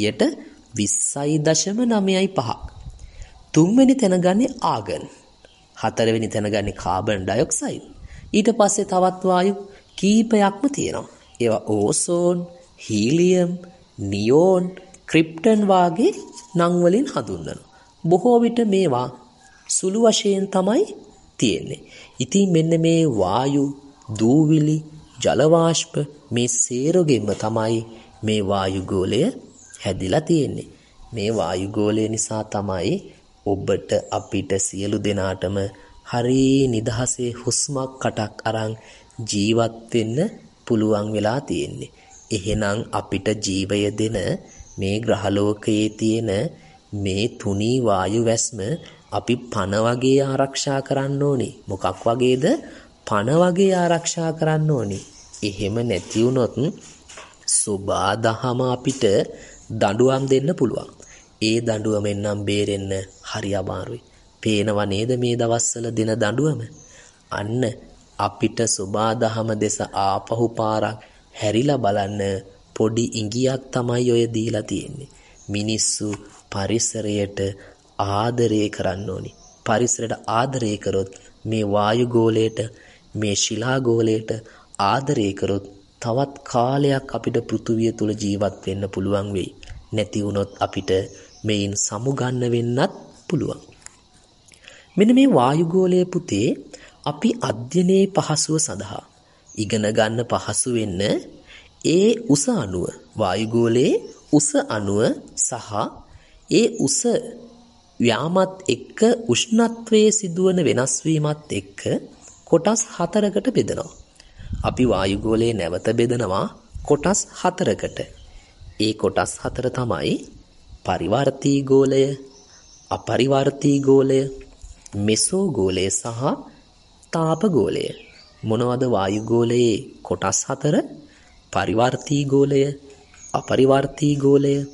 20.9.5ක්. තුන්වෙනි තැන ගන්නේ ආගන්. හතරවෙනි තැන ගන්නේ කාබන් ඩයොක්සයිඩ්. ඊට පස්සේ තවත් වායු කීපයක්ම තියෙනවා. ඒවා ඕසෝන්, හීලියම්, නියෝන්, ක්‍රිප්ටන් වාගේ නම් වලින් හඳුන්වනවා. බොහෝ විට මේවා සුළු වශයෙන් තමයි තියෙන්නේ. ඉතින් මෙන්න මේ වායු, දූවිලි, ජල වාෂ්ප මේ සේරගෙම තමයි මේ වායුගෝලය හැදිලා තියෙන්නේ. මේ වායුගෝලය නිසා තමයි ඔබට අපිට සියලු දෙනාටම හරි නිදහසේ හුස්මක් කටක් අරන් ජීවත් වෙන්න පුළුවන් වෙලා තියෙන්නේ. එහෙනම් අපිට ජීවය දෙන මේ ග්‍රහලෝකයේ තියෙන මේ තුනී වායු වැස්ම අපි පණ වගේ ආරක්ෂා කරන්න ඕනි. මොකක් වගේද? පණ වගේ ආරක්ෂා කරන්න ඕනි. එහෙම නැති වුණොත් සෝබාදහම අපිට දඬුවම් දෙන්න පුළුවන්. ඒ දඬුවමෙන් නම් බේරෙන්න හරි අමාරුයි. පේනව නේද මේ දවස්වල දෙන දඬුවම? අන්න අපිට සෝබාදහම දෙස ආපහු පාරක් හැරිලා බලන්න පොඩි ඉඟියක් තමයි ඔය දීලා තියෙන්නේ. මිනිස්සු පරිසරයට ආදරය කරන්න ඕනි. පරිසරයට ආදරය කරොත් මේ වායුගෝලයට, මේ ශිලාගෝලයට ආදරය කරොත් තවත් කාලයක් අපිට පෘථුවිය තුල ජීවත් වෙන්න පුළුවන් වෙයි. නැති වුණොත් අපිට මේන් සමුගන්න වෙන්නත් පුළුවන්. මෙන්න මේ වායුගෝලයේ පුතේ අපි අධ්‍යයනයේ පහසුව සඳහා ඉගෙන ගන්න පහසු වෙන්න ඒ උස අණුව, වායුගෝලයේ උස අණුව සහ ඒ උස ව්‍යාමත් එක්ක උෂ්ණත්වයේ සිදුවන වෙනස් වීමත් එක්ක කොටස් 4කට බෙදනවා. අපි වායුගෝලයේ නැවත බෙදනවා කොටස් 4කට. ඒ කොටස් 4 තමයි පරිවර්තී ගෝලය, අපරිවර්තී ගෝලය, මෙසෝගෝලය සහ තාපගෝලය. මොනවද වායුගෝලයේ කොටස් 4? පරිවර්තී ගෝලය, අපරිවර්තී ගෝලය,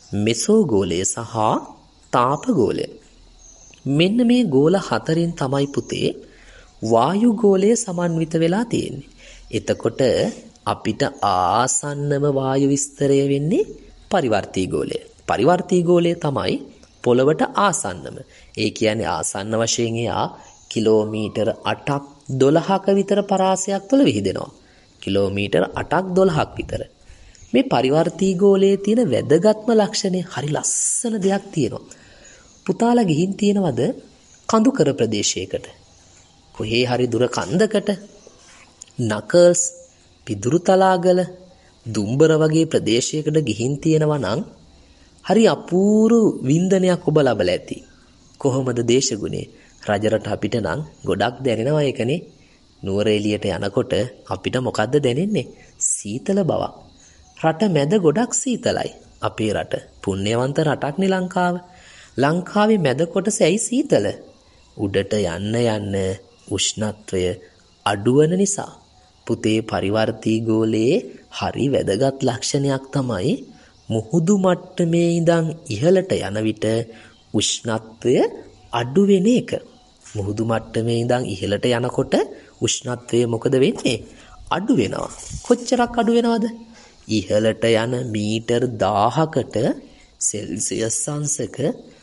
මෙසෝගෝලය සහ තාපගෝලය. මෙන්න මේ ගෝල හතරෙන් තමයි පුතේ වායුගෝලය සමන්විත වෙලා තියෙන්නේ. එතකොට අපිට ආසන්නම වායු විස්තරය වෙන්නේ පරිවර්තී ගෝලය. පරිවර්තී ගෝලය තමයි පොළවට ආසන්නම. ඒ කියන්නේ ආසන්න වශයෙන් එයා කිලෝමීටර් 8ක් 12ක විතර පරාසයක් තුළ විහිදෙනවා. කිලෝමීටර් 8ක් 12ක් විතර. මේ පරිවර්තී ගෝලයේ තියෙන වැදගත්ම ලක්ෂණය හරි ලස්සන දෙයක් තියෙනවා. පුතාලා ගිහින් තියෙනවද කඳුකර ප්‍රදේශයකට? කොහේ හරි දුර කන්දකට, නකල්ස්, පිදුරු තලාගල, දුම්බර වගේ ප්‍රදේශයකට ගිහින් තියෙනවා නම් හරි අපූර්ව වින්දනයක් ඔබ ලබලා ඇති. කොහොමද දේශගුණේ? රජරට අපිට නම් ගොඩක් දැනෙනවා ඒකනේ. නුවර එළියට යනකොට අපිට මොකද්ද දැනෙන්නේ? සීතල බවක්. රට මැද ගොඩක් සීතලයි. අපේ රට පුණ්‍යවන්ත රටක්නේ ලංකාව. ලංකාවේ මැද කොටස ඇයි සීතල? උඩට යන්න යන්න උෂ්ණත්වය අඩුවන නිසා. පුතේ පරිවර්තී ගෝලයේ හරි වැදගත් ලක්ෂණයක් තමයි මුහුදු මට්ටමේ ඉඳන් ඉහළට යන විට උෂ්ණත්වය අඩු වෙන එක. මුහුදු මට්ටමේ ඉඳන් ඉහළට යනකොට උෂ්ණත්වය මොකද වෙන්නේ? අඩු වෙනවා. කොච්චරක් අඩු වෙනවද? ඉහළට යන මීටර් 1000කට සෙල්සියස් අංශක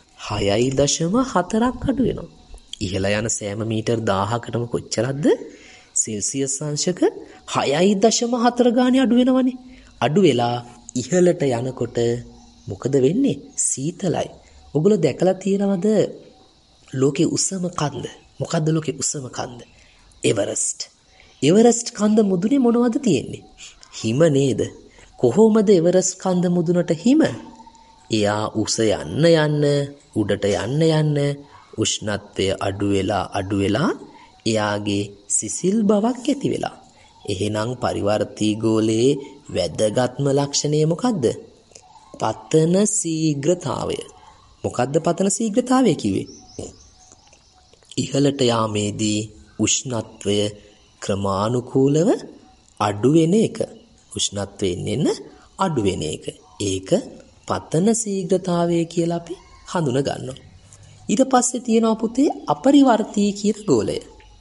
6.4ක් අඩු වෙනවා. ඉහළ යන සෑම මීටර් 1000කටම කොච්චරක්ද? සෙල්සියස් අංශක 6.4 ගානේ අඩු වෙනවනේ. අඩු වෙලා ඉහළට යනකොට මොකද වෙන්නේ? සීතලයි. ඔගොල්ලෝ දැකලා තියෙනවද ලෝකේ උසම කන්ද? මොකද්ද ලෝකේ උසම කන්ද? එවරස්ට්. එවරස්ට් කන්ද මුදුනේ මොනවද තියෙන්නේ? හිම නේද? කොහොමද එවරස්ට් කන්ද මුදුනට හිම? එයා උස යන්න යන්න උඩට යන්න යන්න උෂ්ණත්වය අඩු වෙලා එයාගේ සිසිල් බවක් ඇති වෙලා. එහෙනම් පරිවර්තී ගෝලයේ වැදගත්ම ලක්ෂණය මොකද්ද? පතන ශීඝ්‍රතාවය. මොකද්ද පතන ශීඝ්‍රතාවය කිව්වේ? ඉහළට යාමේදී උෂ්ණත්වය ක්‍රමානුකූලව අඩු වෙන එක. උෂ්ණත්වයෙන් එන්න අඩු වෙන එක. ඒක පතන ශීඝ්‍රතාවය කියලා අපි හඳුන ගන්නවා. ඊට පස්සේ තියෙනවා පුතේ අපරිවර්තී කියන ගෝලය.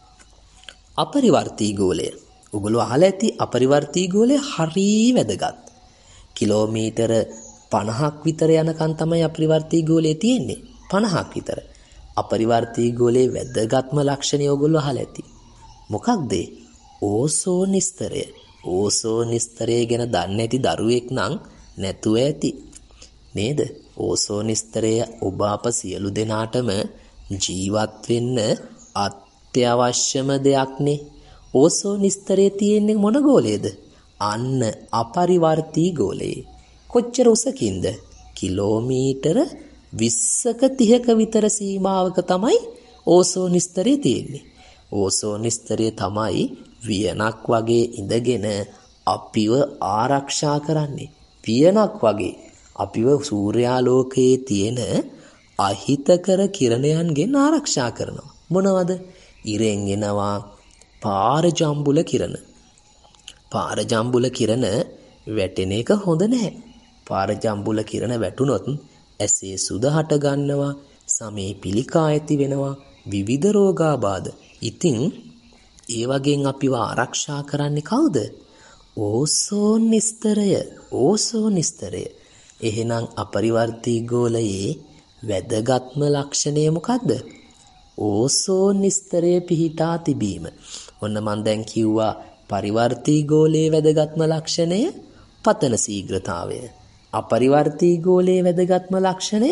අපරිවර්තී ගෝලය. ඔගොල්ලෝ අහලා ඇති අපරිවර්තී ගෝලය හරිය වැදගත්. කිලෝමීටර 50ක් විතර යනකන් තමයි අපරිවර්තී ගෝලය තියෙන්නේ. 50ක් විතර. අපරිවර්තී ගෝලයේ වැදගත්ම ලක්ෂණය ඔයගොල්ලෝ අහලා ඇති. මොකක්ද? ඕසෝන් ස්තරය. ඕසෝන් ස්තරය ගැන දන්නේ නැති දරුවෙක් නම් නැතුව ඇති. නේද? ඕසෝන් ස්තරය ඔබ අප සියලු දෙනාටම ජීවත් වෙන්න අත්‍යවශ්‍යම දෙයක්නේ. ඕසෝන් ස්තරයේ තියෙන්නේ මොන ගෝලයේද? අන්න අපරිවර්තී ගෝලයේ. කොච්චර උසකින්ද? කිලෝමීටර 20ක 30ක විතර සීමාවක තමයි ඕසෝන් ස්තරය තියෙන්නේ. ඕසෝන් ස්තරය තමයි වියනක් වගේ ඉඳගෙන අපිව ආරක්ෂා කරන්නේ. වියනක් වගේ අපිව සූර්යාලෝකයේ තියෙන අහිතකර කිරණයන්ගෙන් ආරක්ෂා කරනවා. මොනවද? ඉරෙන් එනවා පාරජම්බුල කිරණ. පාරජම්බුල කිරණ වැටෙන එක හොඳ නැහැ. පාරජම්බුල කිරණ වැටුනොත් ඇසේ සුද හට ගන්නවා, සමේ පිළිකා ඇති වෙනවා, විවිධ රෝගාබාධ. ඉතින් ඒ වගේන් අපිව ආරක්ෂා කරන්නේ කවුද? ඕසෝන් ස්තරය. ඕසෝන් ස්තරය. එහෙනම් අපරිවර්තී ගෝලයේ වැදගත්ම ලක්ෂණය මොකද්ද? ඕසෝන් ස්තරය පිහිටා තිබීම. ඔන්න මම දැන් කිව්වා පරිවර්තී ගෝලයේ වැදගත්ම ලක්ෂණය පතන ශීඝ්‍රතාවය. අපරිවර්තී ගෝලයේ වැදගත්ම ලක්ෂණය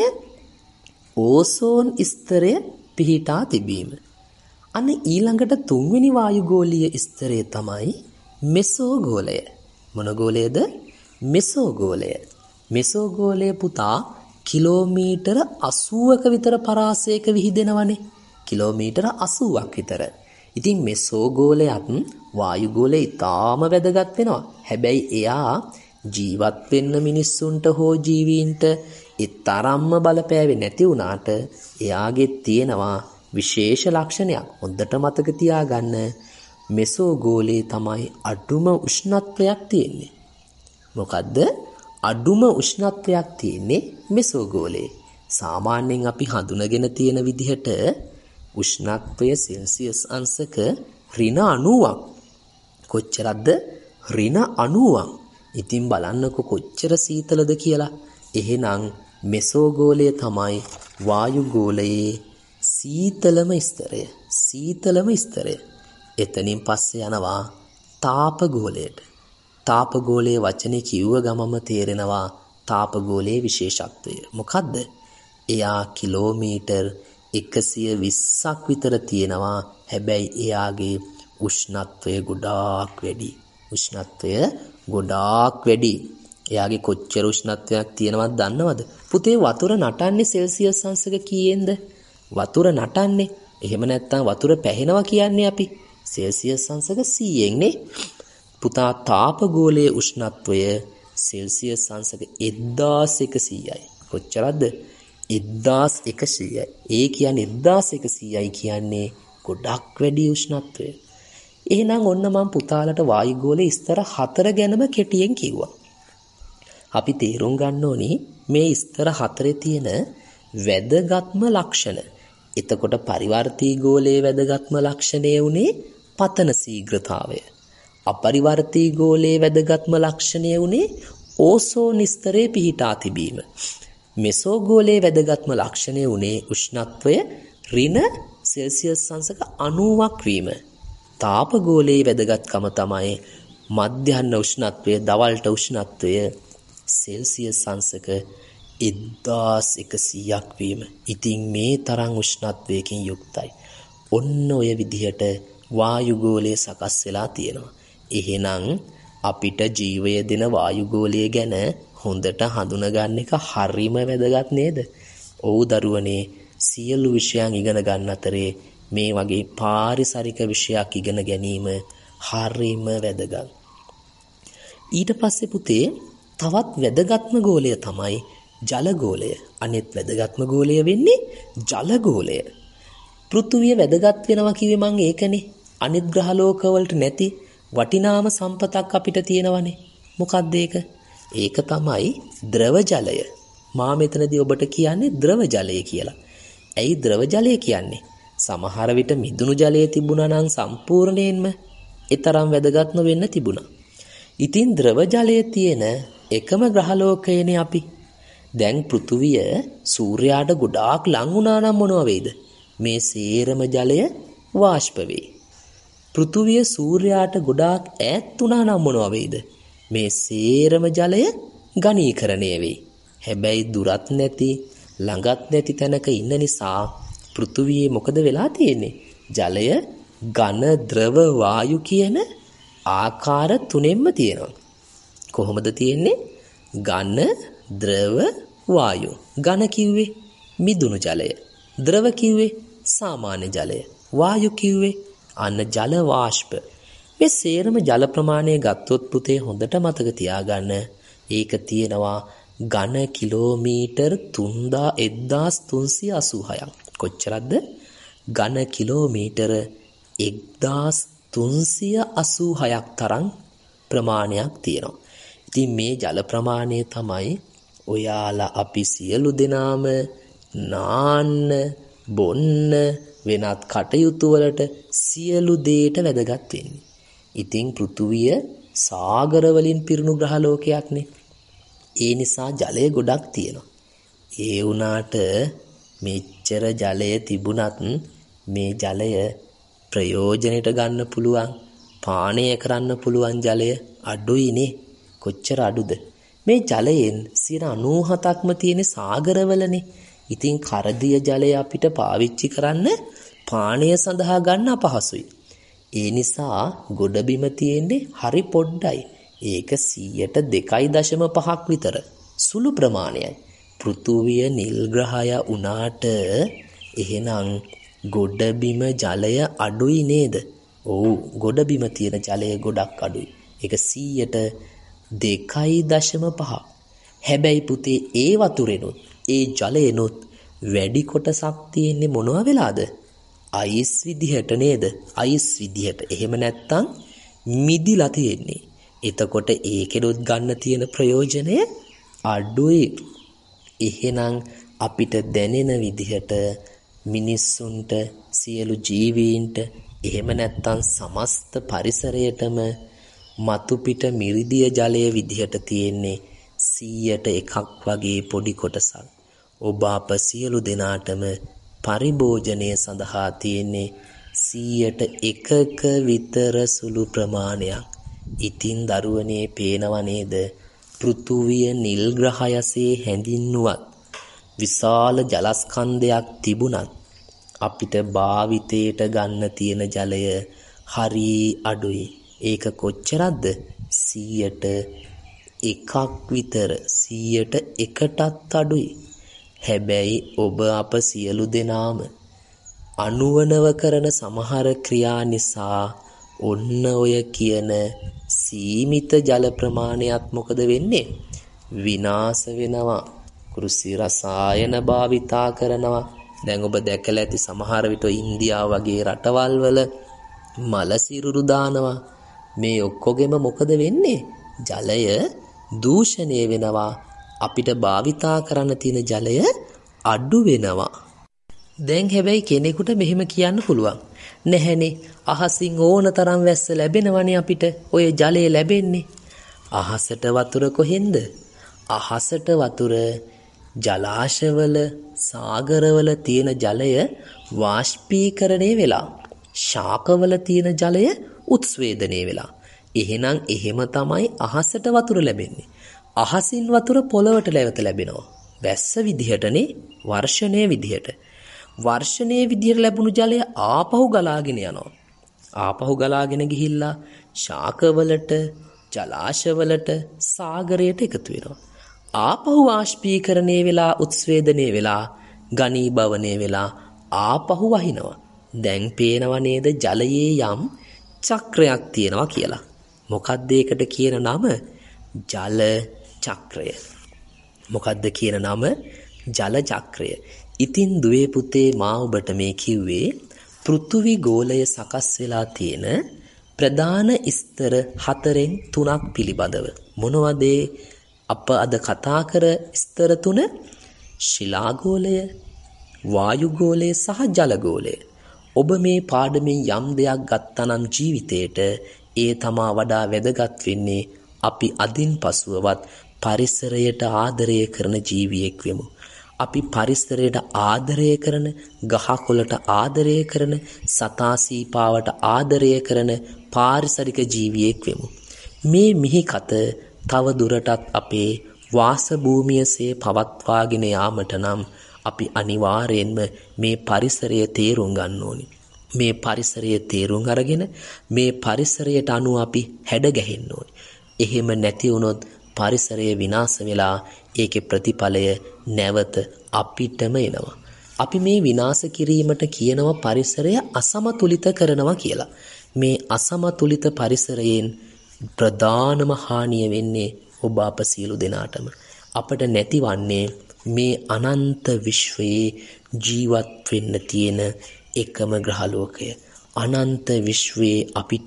ඕසෝන් ස්තරය පිහිටා තිබීම. අන්න ඊළඟට තුන්වෙනි වායුගෝලීය ස්තරය තමයි මෙසෝගෝලය. මොන ගෝලයද? මෙසෝගෝලය. මෙසෝගෝලය පුතා කිලෝමීටර 80ක විතර පරාසයක විහිදෙනවනේ. කිලෝමීටර 80ක් විතර. ඉතින් මෙසෝගෝලයත් වායුගෝලයේ ඊටාම වැදගත් වෙනවා. හැබැයි එයා ජීවත් වෙන්න මිනිස්සුන්ට හෝ ජීවීන්ට ඒ තරම්ම බලපෑවේ නැති වුණාට එයාගේ තියෙනවා විශේෂ ලක්ෂණයක්. හොඳට මතක තියාගන්න. මෙසෝගෝලයේ තමයි අඩුම උෂ්ණත්වයක් තියෙන්නේ. මොකද්ද? අඩුම උෂ්ණත්වයක් තියෙන්නේ මෙසෝගෝලයේ. සාමාන්‍යයෙන් අපි හඳුනගෙන තියෙන විදිහට උෂ්ණත්වය සෙල්සියස් අංශක -90ක්. කොච්චරද? -90ක්. ඉතින් බලන්නකො කොච්චර සීතලද කියලා. එහෙනම් මෙසෝගෝලය තමයි වායුගෝලයේ සීතලම ස්තරය. එතනින් පස්සේ යනවා තාපගෝලයට. තාපගෝලයේ වචනේ කිව්ව ගමම තේරෙනවා තාපගෝලයේ විශේෂත්වය. මොකද්ද? එයා කිලෝමීටර් 120ක් විතර තියෙනවා. හැබැයි එයාගේ උෂ්ණත්වය ගොඩාක් වැඩි. එයාගේ කොච්චර උෂ්ණත්වයක් තියෙනවද දන්නවද? පුතේ වතුර නටන්නේ සෙල්සියස් අංශක කීයෙන්ද? වතුර නටන්නේ. එහෙම නැත්නම් වතුර පැහෙනවා කියන්නේ අපි සෙල්සියස් අංශක 100න් නේ. පුතා තාපගෝලයේ උෂ්ණත්වය සෙල්සියස් අංශක 1100යි. කොච්චරද? 1100යි. ඒ කියන්නේ 1100යි කියන්නේ ගොඩක් වැඩි උෂ්ණත්වය. එහෙනම් ඔන්න මම පුතාලට වායුගෝලයේ ස්තර 4 ගැනම කෙටියෙන් කිව්වා. අපි තේරුම් ගන්න ඕනි මේ ස්තර 4 තියෙන වැදගත්ම ලක්ෂණ. එතකොට පරිවර්තී ගෝලයේ වැදගත්ම ලක්ෂණය උනේ පතන ශීඝ්‍රතාවය. අපරිවර්තී ගෝලයේ වැදගත්ම ලක්ෂණය උනේ ඕසෝන් ස්තරයේ පිහිටා තිබීම. මෙසෝගෝලයේ වැදගත්ම ලක්ෂණය උනේ උෂ්ණත්වය ඍණ සෙල්සියස් අංශක 90ක් වීම. තාපගෝලයේ වැදගත්කම තමයි මධ්‍යහ්න උෂ්ණත්වය, දවල්ට උෂ්ණත්වය සෙල්සියස් අංශක 1100ක් වීම. ඉතින් මේ තරම් උෂ්ණත්වයකින් යුක්තයි. ඔන්න ඔය විදිහට වායුගෝලය සකස් වෙලා තියෙනවා. එහෙනම් අපිට ජීවය දෙන වායුගෝලය ගැන හොඳට හඳුනගන්න එක හරිම වැදගත් නේද? ඔව් දරුවනේ, සියලු විෂයන් ඉගෙන ගන්න අතරේ මේ වගේ පාරිසරික විෂයක් ඉගෙන ගැනීම හරිම වැදගත්. ඊට පස්සේ පුතේ තවත් වැදගත්ම ගෝලය තමයි ජලගෝලය. අනෙත් වැදගත්ම ගෝලය වෙන්නේ ජලගෝලය. පෘථුවිය වැදගත් වෙනවා කිව්වේ මං ඒකනේ. අනිත් ග්‍රහ ලෝකවලට නැති වටිනාම සම්පතක් අපිට තියෙනවනේ. මොකක්ද ඒක? ඒක තමයි ද්‍රව ජලය. මා මෙතනදී ඔබට කියන්නේ ද්‍රව ජලය කියලා. ඇයි ද්‍රව ජලය කියන්නේ? සමහර විට මිදුණු ජලයේ තිබුණා නම් සම්පූර්ණයෙන්ම ඒ තරම් වැදගත් නොවෙන්න තිබුණා. ඉතින් ද්‍රව ජලයේ තියෙන එකම ග්‍රහ ලෝකයනේ අපි. දැන් පෘථුවිය සූර්යාට ගොඩාක් ලං වුණා නම් මොනව වෙයිද? මේ සේරම ජලය වාෂ්ප වෙයි. පෘථුවිය සූර්යාට ගොඩාක් ඈත් වුණා නම් මොනව වෙයිද? මේ සේරම ජලය ඝනීකරණය වෙයි. හැබැයි දුරත් නැති ළඟත් නැති තැනක ඉන්න නිසා පෘථුවියේ මොකද වෙලා තියෙන්නේ? ජලය ඝන, ද්‍රව, වායු කියන ආකාර තුනෙන්ම තියෙනවා. කොහොමද තියෙන්නේ? ඝන, ද්‍රව, වායු. ඝන කිව්වේ මිදුණු ජලය. ද්‍රව කිව්වේ සාමාන්‍ය ජලය. වායු කිව්වේ අන්න ජල වාෂ්ප. මේ සේරම ජල ප්‍රමාණය ගත්තොත් පුතේ හොඳට මතක තියාගන්න. ඒක තියෙනවා ඝන කිලෝමීටර් 1386ක්. කොච්චරද? ඝන කිලෝමීටර 1386ක් තරම් ප්‍රමාණයක් තියෙනවා. ඉතින් මේ ජල ප්‍රමාණය තමයි ඔයාලා අපි සියලු දෙනාම නාන්න, බොන්න, වෙනත් කටයුතු වලට සියලු දේට වැදගත් වෙන්නේ. ඉතින් පෘථුවිය සාගර වලින් පිරුණු ග්‍රහ ලෝකයක්නේ. ඒ නිසා ජලය ගොඩක් තියෙනවා. ඒ වුණාට මෙච්චර ජලය තිබුණත් මේ ජලය ප්‍රයෝජනෙට ගන්න පුළුවන්, පානය කරන්න පුළුවන් ජලය අඩුයිනේ. කොච්චර අඩුද? මේ ජලයෙන් 97%ක්ම තියෙන සාගරවලනේ. ඉතින් කරදිය ජලය අපිට පාවිච්චි කරන්න පානය සඳහා ගන්න අපහසුයි. ඒ නිසා ගොඩබිම තියෙන්නේ හරි පොඩ්ඩයි. ඒක 2.5% විතර. සුළු ප්‍රමාණයයි. පෘථුවිය නිල් ග්‍රහය උනාට එහෙනම් ගොඩබිම ජලය අඩුයි නේද? ඔව්, ගොඩබිම තියෙන ජලය ගොඩක් අඩුයි. ඒක 2.5%. හැබැයි පුතේ ඒ වතුරෙනොත් ඒ ජලයෙනොත් වැඩි කොටසක් තියෙන්නේ මොනවා වෙලාද? අයිස් විදිහට නේද? අයිස් විදිහට. එහෙම නැත්තම් මිදිලා තියෙන්නේ. එතකොට ඒකෙනොත් ගන්න තියෙන ප්‍රයෝජනය අඩුයි. එහෙනම් අපිට දැනෙන විදිහට මිනිස්සුන්ට, සියලු ජීවීන්ට, එහෙම නැත්නම් සමස්ත පරිසරයටම මතු පිට මිරිදිය ජලය විදිහට තියෙන්නේ 100ට 1ක් වගේ පොඩි කොටසක්. ඔබ අප සියලු දෙනාටම පරිභෝජනය සඳහා තියෙන්නේ 100ට 1ක විතර සුළු ප්‍රමාණයක්. ඉතින් දරුවනේ පේනව නේද? පෘථුවිය නිල් ග්‍රහයසේ හැඳින්නුවත් විශාල ජලස්කන්ධයක් තිබුණත් අපිට භාවිතයට ගන්න තියෙන ජලය හරි අඩුයි. ඒක කොච්චරද? 100ට 1ක් විතර. 100ට 1ටත් අඩුයි. හැබැයි ඔබ අප සියලු දෙනාම අනුවනව කරන සමහර ක්‍රියා නිසා ඔන්න ඔය කියන සීමිත ජල ප්‍රමාණයත් මොකද වෙන්නේ? විනාශ වෙනවා. කෘෂි රසායන භාවිතා කරනවා. දැන් ඔබ දැකලා ඇති සමහර විට ඉන්දියාව වගේ රටවල් වල මල සිරුරු දානවා. මේ ඔක්කොගෙම මොකද වෙන්නේ? ජලය දූෂණය වෙනවා. අපිට භාවිතා කරන්න තියෙන ජලය අඩු වෙනවා. දැන් හැබැයි කෙනෙකුට මෙහෙම කියන්න පුළුවන්. නැහැනේ, අහසින් ඕන තරම් වැස්ස ලැබෙනවනේ අපිට. ඔය ජලය ලැබෙන්නේ. අහසට වතුර කොහෙන්ද? අහසට වතුර ජලාශවල, සාගරවල තියෙන ජලය වාෂ්පීකරණය වෙලා, ශාකවල තියෙන ජලය උත්ස්වේදනය වෙලා. එහෙනම් එහෙම තමයි අහසට වතුර ලැබෙන්නේ. අහසින් වතුර පොළවට ලැබෙනවා. වැස්ස විදිහටනේ, වර්ෂණයේ විදිහට. වර්ෂණයේ විදිහට ලැබුණු ජලය ආපහු ගලාගෙන යනවා. ආපහු ගලාගෙන ගිහිල්ලා ශාකවලට, ජලාශවලට, සාගරයට එකතු වෙනවා. ආපහු වාෂ්පීකරණය වෙලා, උත්ස්වේදනය වෙලා, ඝනීභවනය වෙලා ආපහු වහිනවා. දැන් පේනව නේද ජලයේ යම් චක්‍රයක් තියෙනවා කියලා. මොකක්ද ඒකට කියන නම? ජල චක්‍රය. මොකක්ද කියන නම? ජල චක්‍රය. ඉතින් දුවේ පුතේ, මා ඔබට මේ කිව්වේ පෘථුවි ගෝලය සකස් වෙලා තියෙන ප්‍රධාන ස්තර 4න් 3ක් පිළිබඳව. මොනවද අප අද කතා කර ස්තර 3? ශිලාගෝලය, වායුගෝලය සහ ජලගෝලය. ඔබ මේ පාඩමෙන් යම් දෙයක් ගත්තනම් ජීවිතේට ඒ තමා වඩා වැදගත් වෙන්නේ අපි අදින් පසුවවත් පරිසරයට ආදරය කරන ජීවියෙක් වෙමු. අපි පරිසරයට ආදරය කරන, ගහකොළට ආදරය කරන, සතා සීපාවට ආදරය කරන පාරිසරික ජීවියෙක් වෙමු. මේ මිහිකත තව දුරටත් අපේ වාස භූමියසේ පවත්වාගෙන යාමට නම් අපි අනිවාර්යෙන්ම මේ පරිසරය තේරුම් ගන්න ඕනි. මේ පරිසරය තේරුම් අරගෙන මේ පරිසරයට අනුව අපි හැඩ ගැහෙන්න ඕනි. එහෙම නැති වුණොත් පරිසරය විනාශ වෙලා ඒකේ ප්‍රතිඵලය නැවත අපිටම එනවා. අපි මේ විනාශ කිරීමට කියනවා පරිසරය අසමතුලිත කරනවා කියලා. මේ අසමතුලිත පරිසරයෙන් ප්‍රධානම හානිය වෙන්නේ ඔබ අප සියලු දෙනාටම. අපට නැතිවන්නේ මේ අනන්ත විශ්වයේ ජීවත් වෙන්න තියෙන එකම ග්‍රහලෝකය. අනන්ත විශ්වයේ අපිට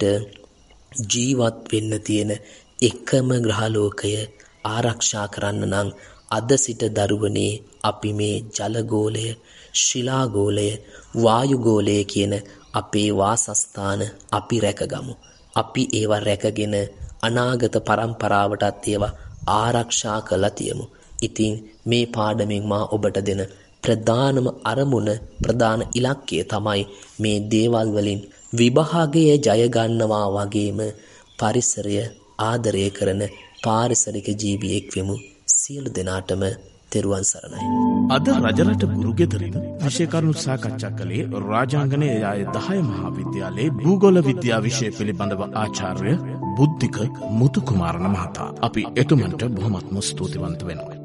ජීවත් වෙන්න තියෙන එකම ග්‍රහලෝකය ආරක්ෂා කරන්න නම් අද සිට දරුවනේ අපි මේ ජලගෝලය, ශිලාගෝලය, වායුගෝලය කියන අපේ වාසස්ථාන අපි රැකගමු. අපි ඒවා රැකගෙන අනාගත පරම්පරාවටත් ඒවා ආරක්ෂා කරලා තියමු. ඉතින් මේ පාඩමෙන් මා ඔබට දෙන ප්‍රධානම අරමුණ, ප්‍රධාන ඉලක්කය තමයි මේ දේවල් වලින් විභාගය ජය ගන්නවා වගේම පරිසරය ආදරය කරන පාරිසරික ජීවියෙක් වෙමු. සියලු දෙනාටම තෙරුවන් සරණයි. අද රජරට ගුරුගෙදරින් විෂය කරුණු සාකච්ඡා කළේ රාජාංගනයේ යාය 10 මහා විද්‍යාලයේ භූගෝල විද්‍යා විෂය පිළිබඳව ආචාර්ය බුද්ධික මුතුකුමාරණ මහතා. අපි එතුමන්ට බොහොමත්ම ස්තුතිවන්ත වෙනවා.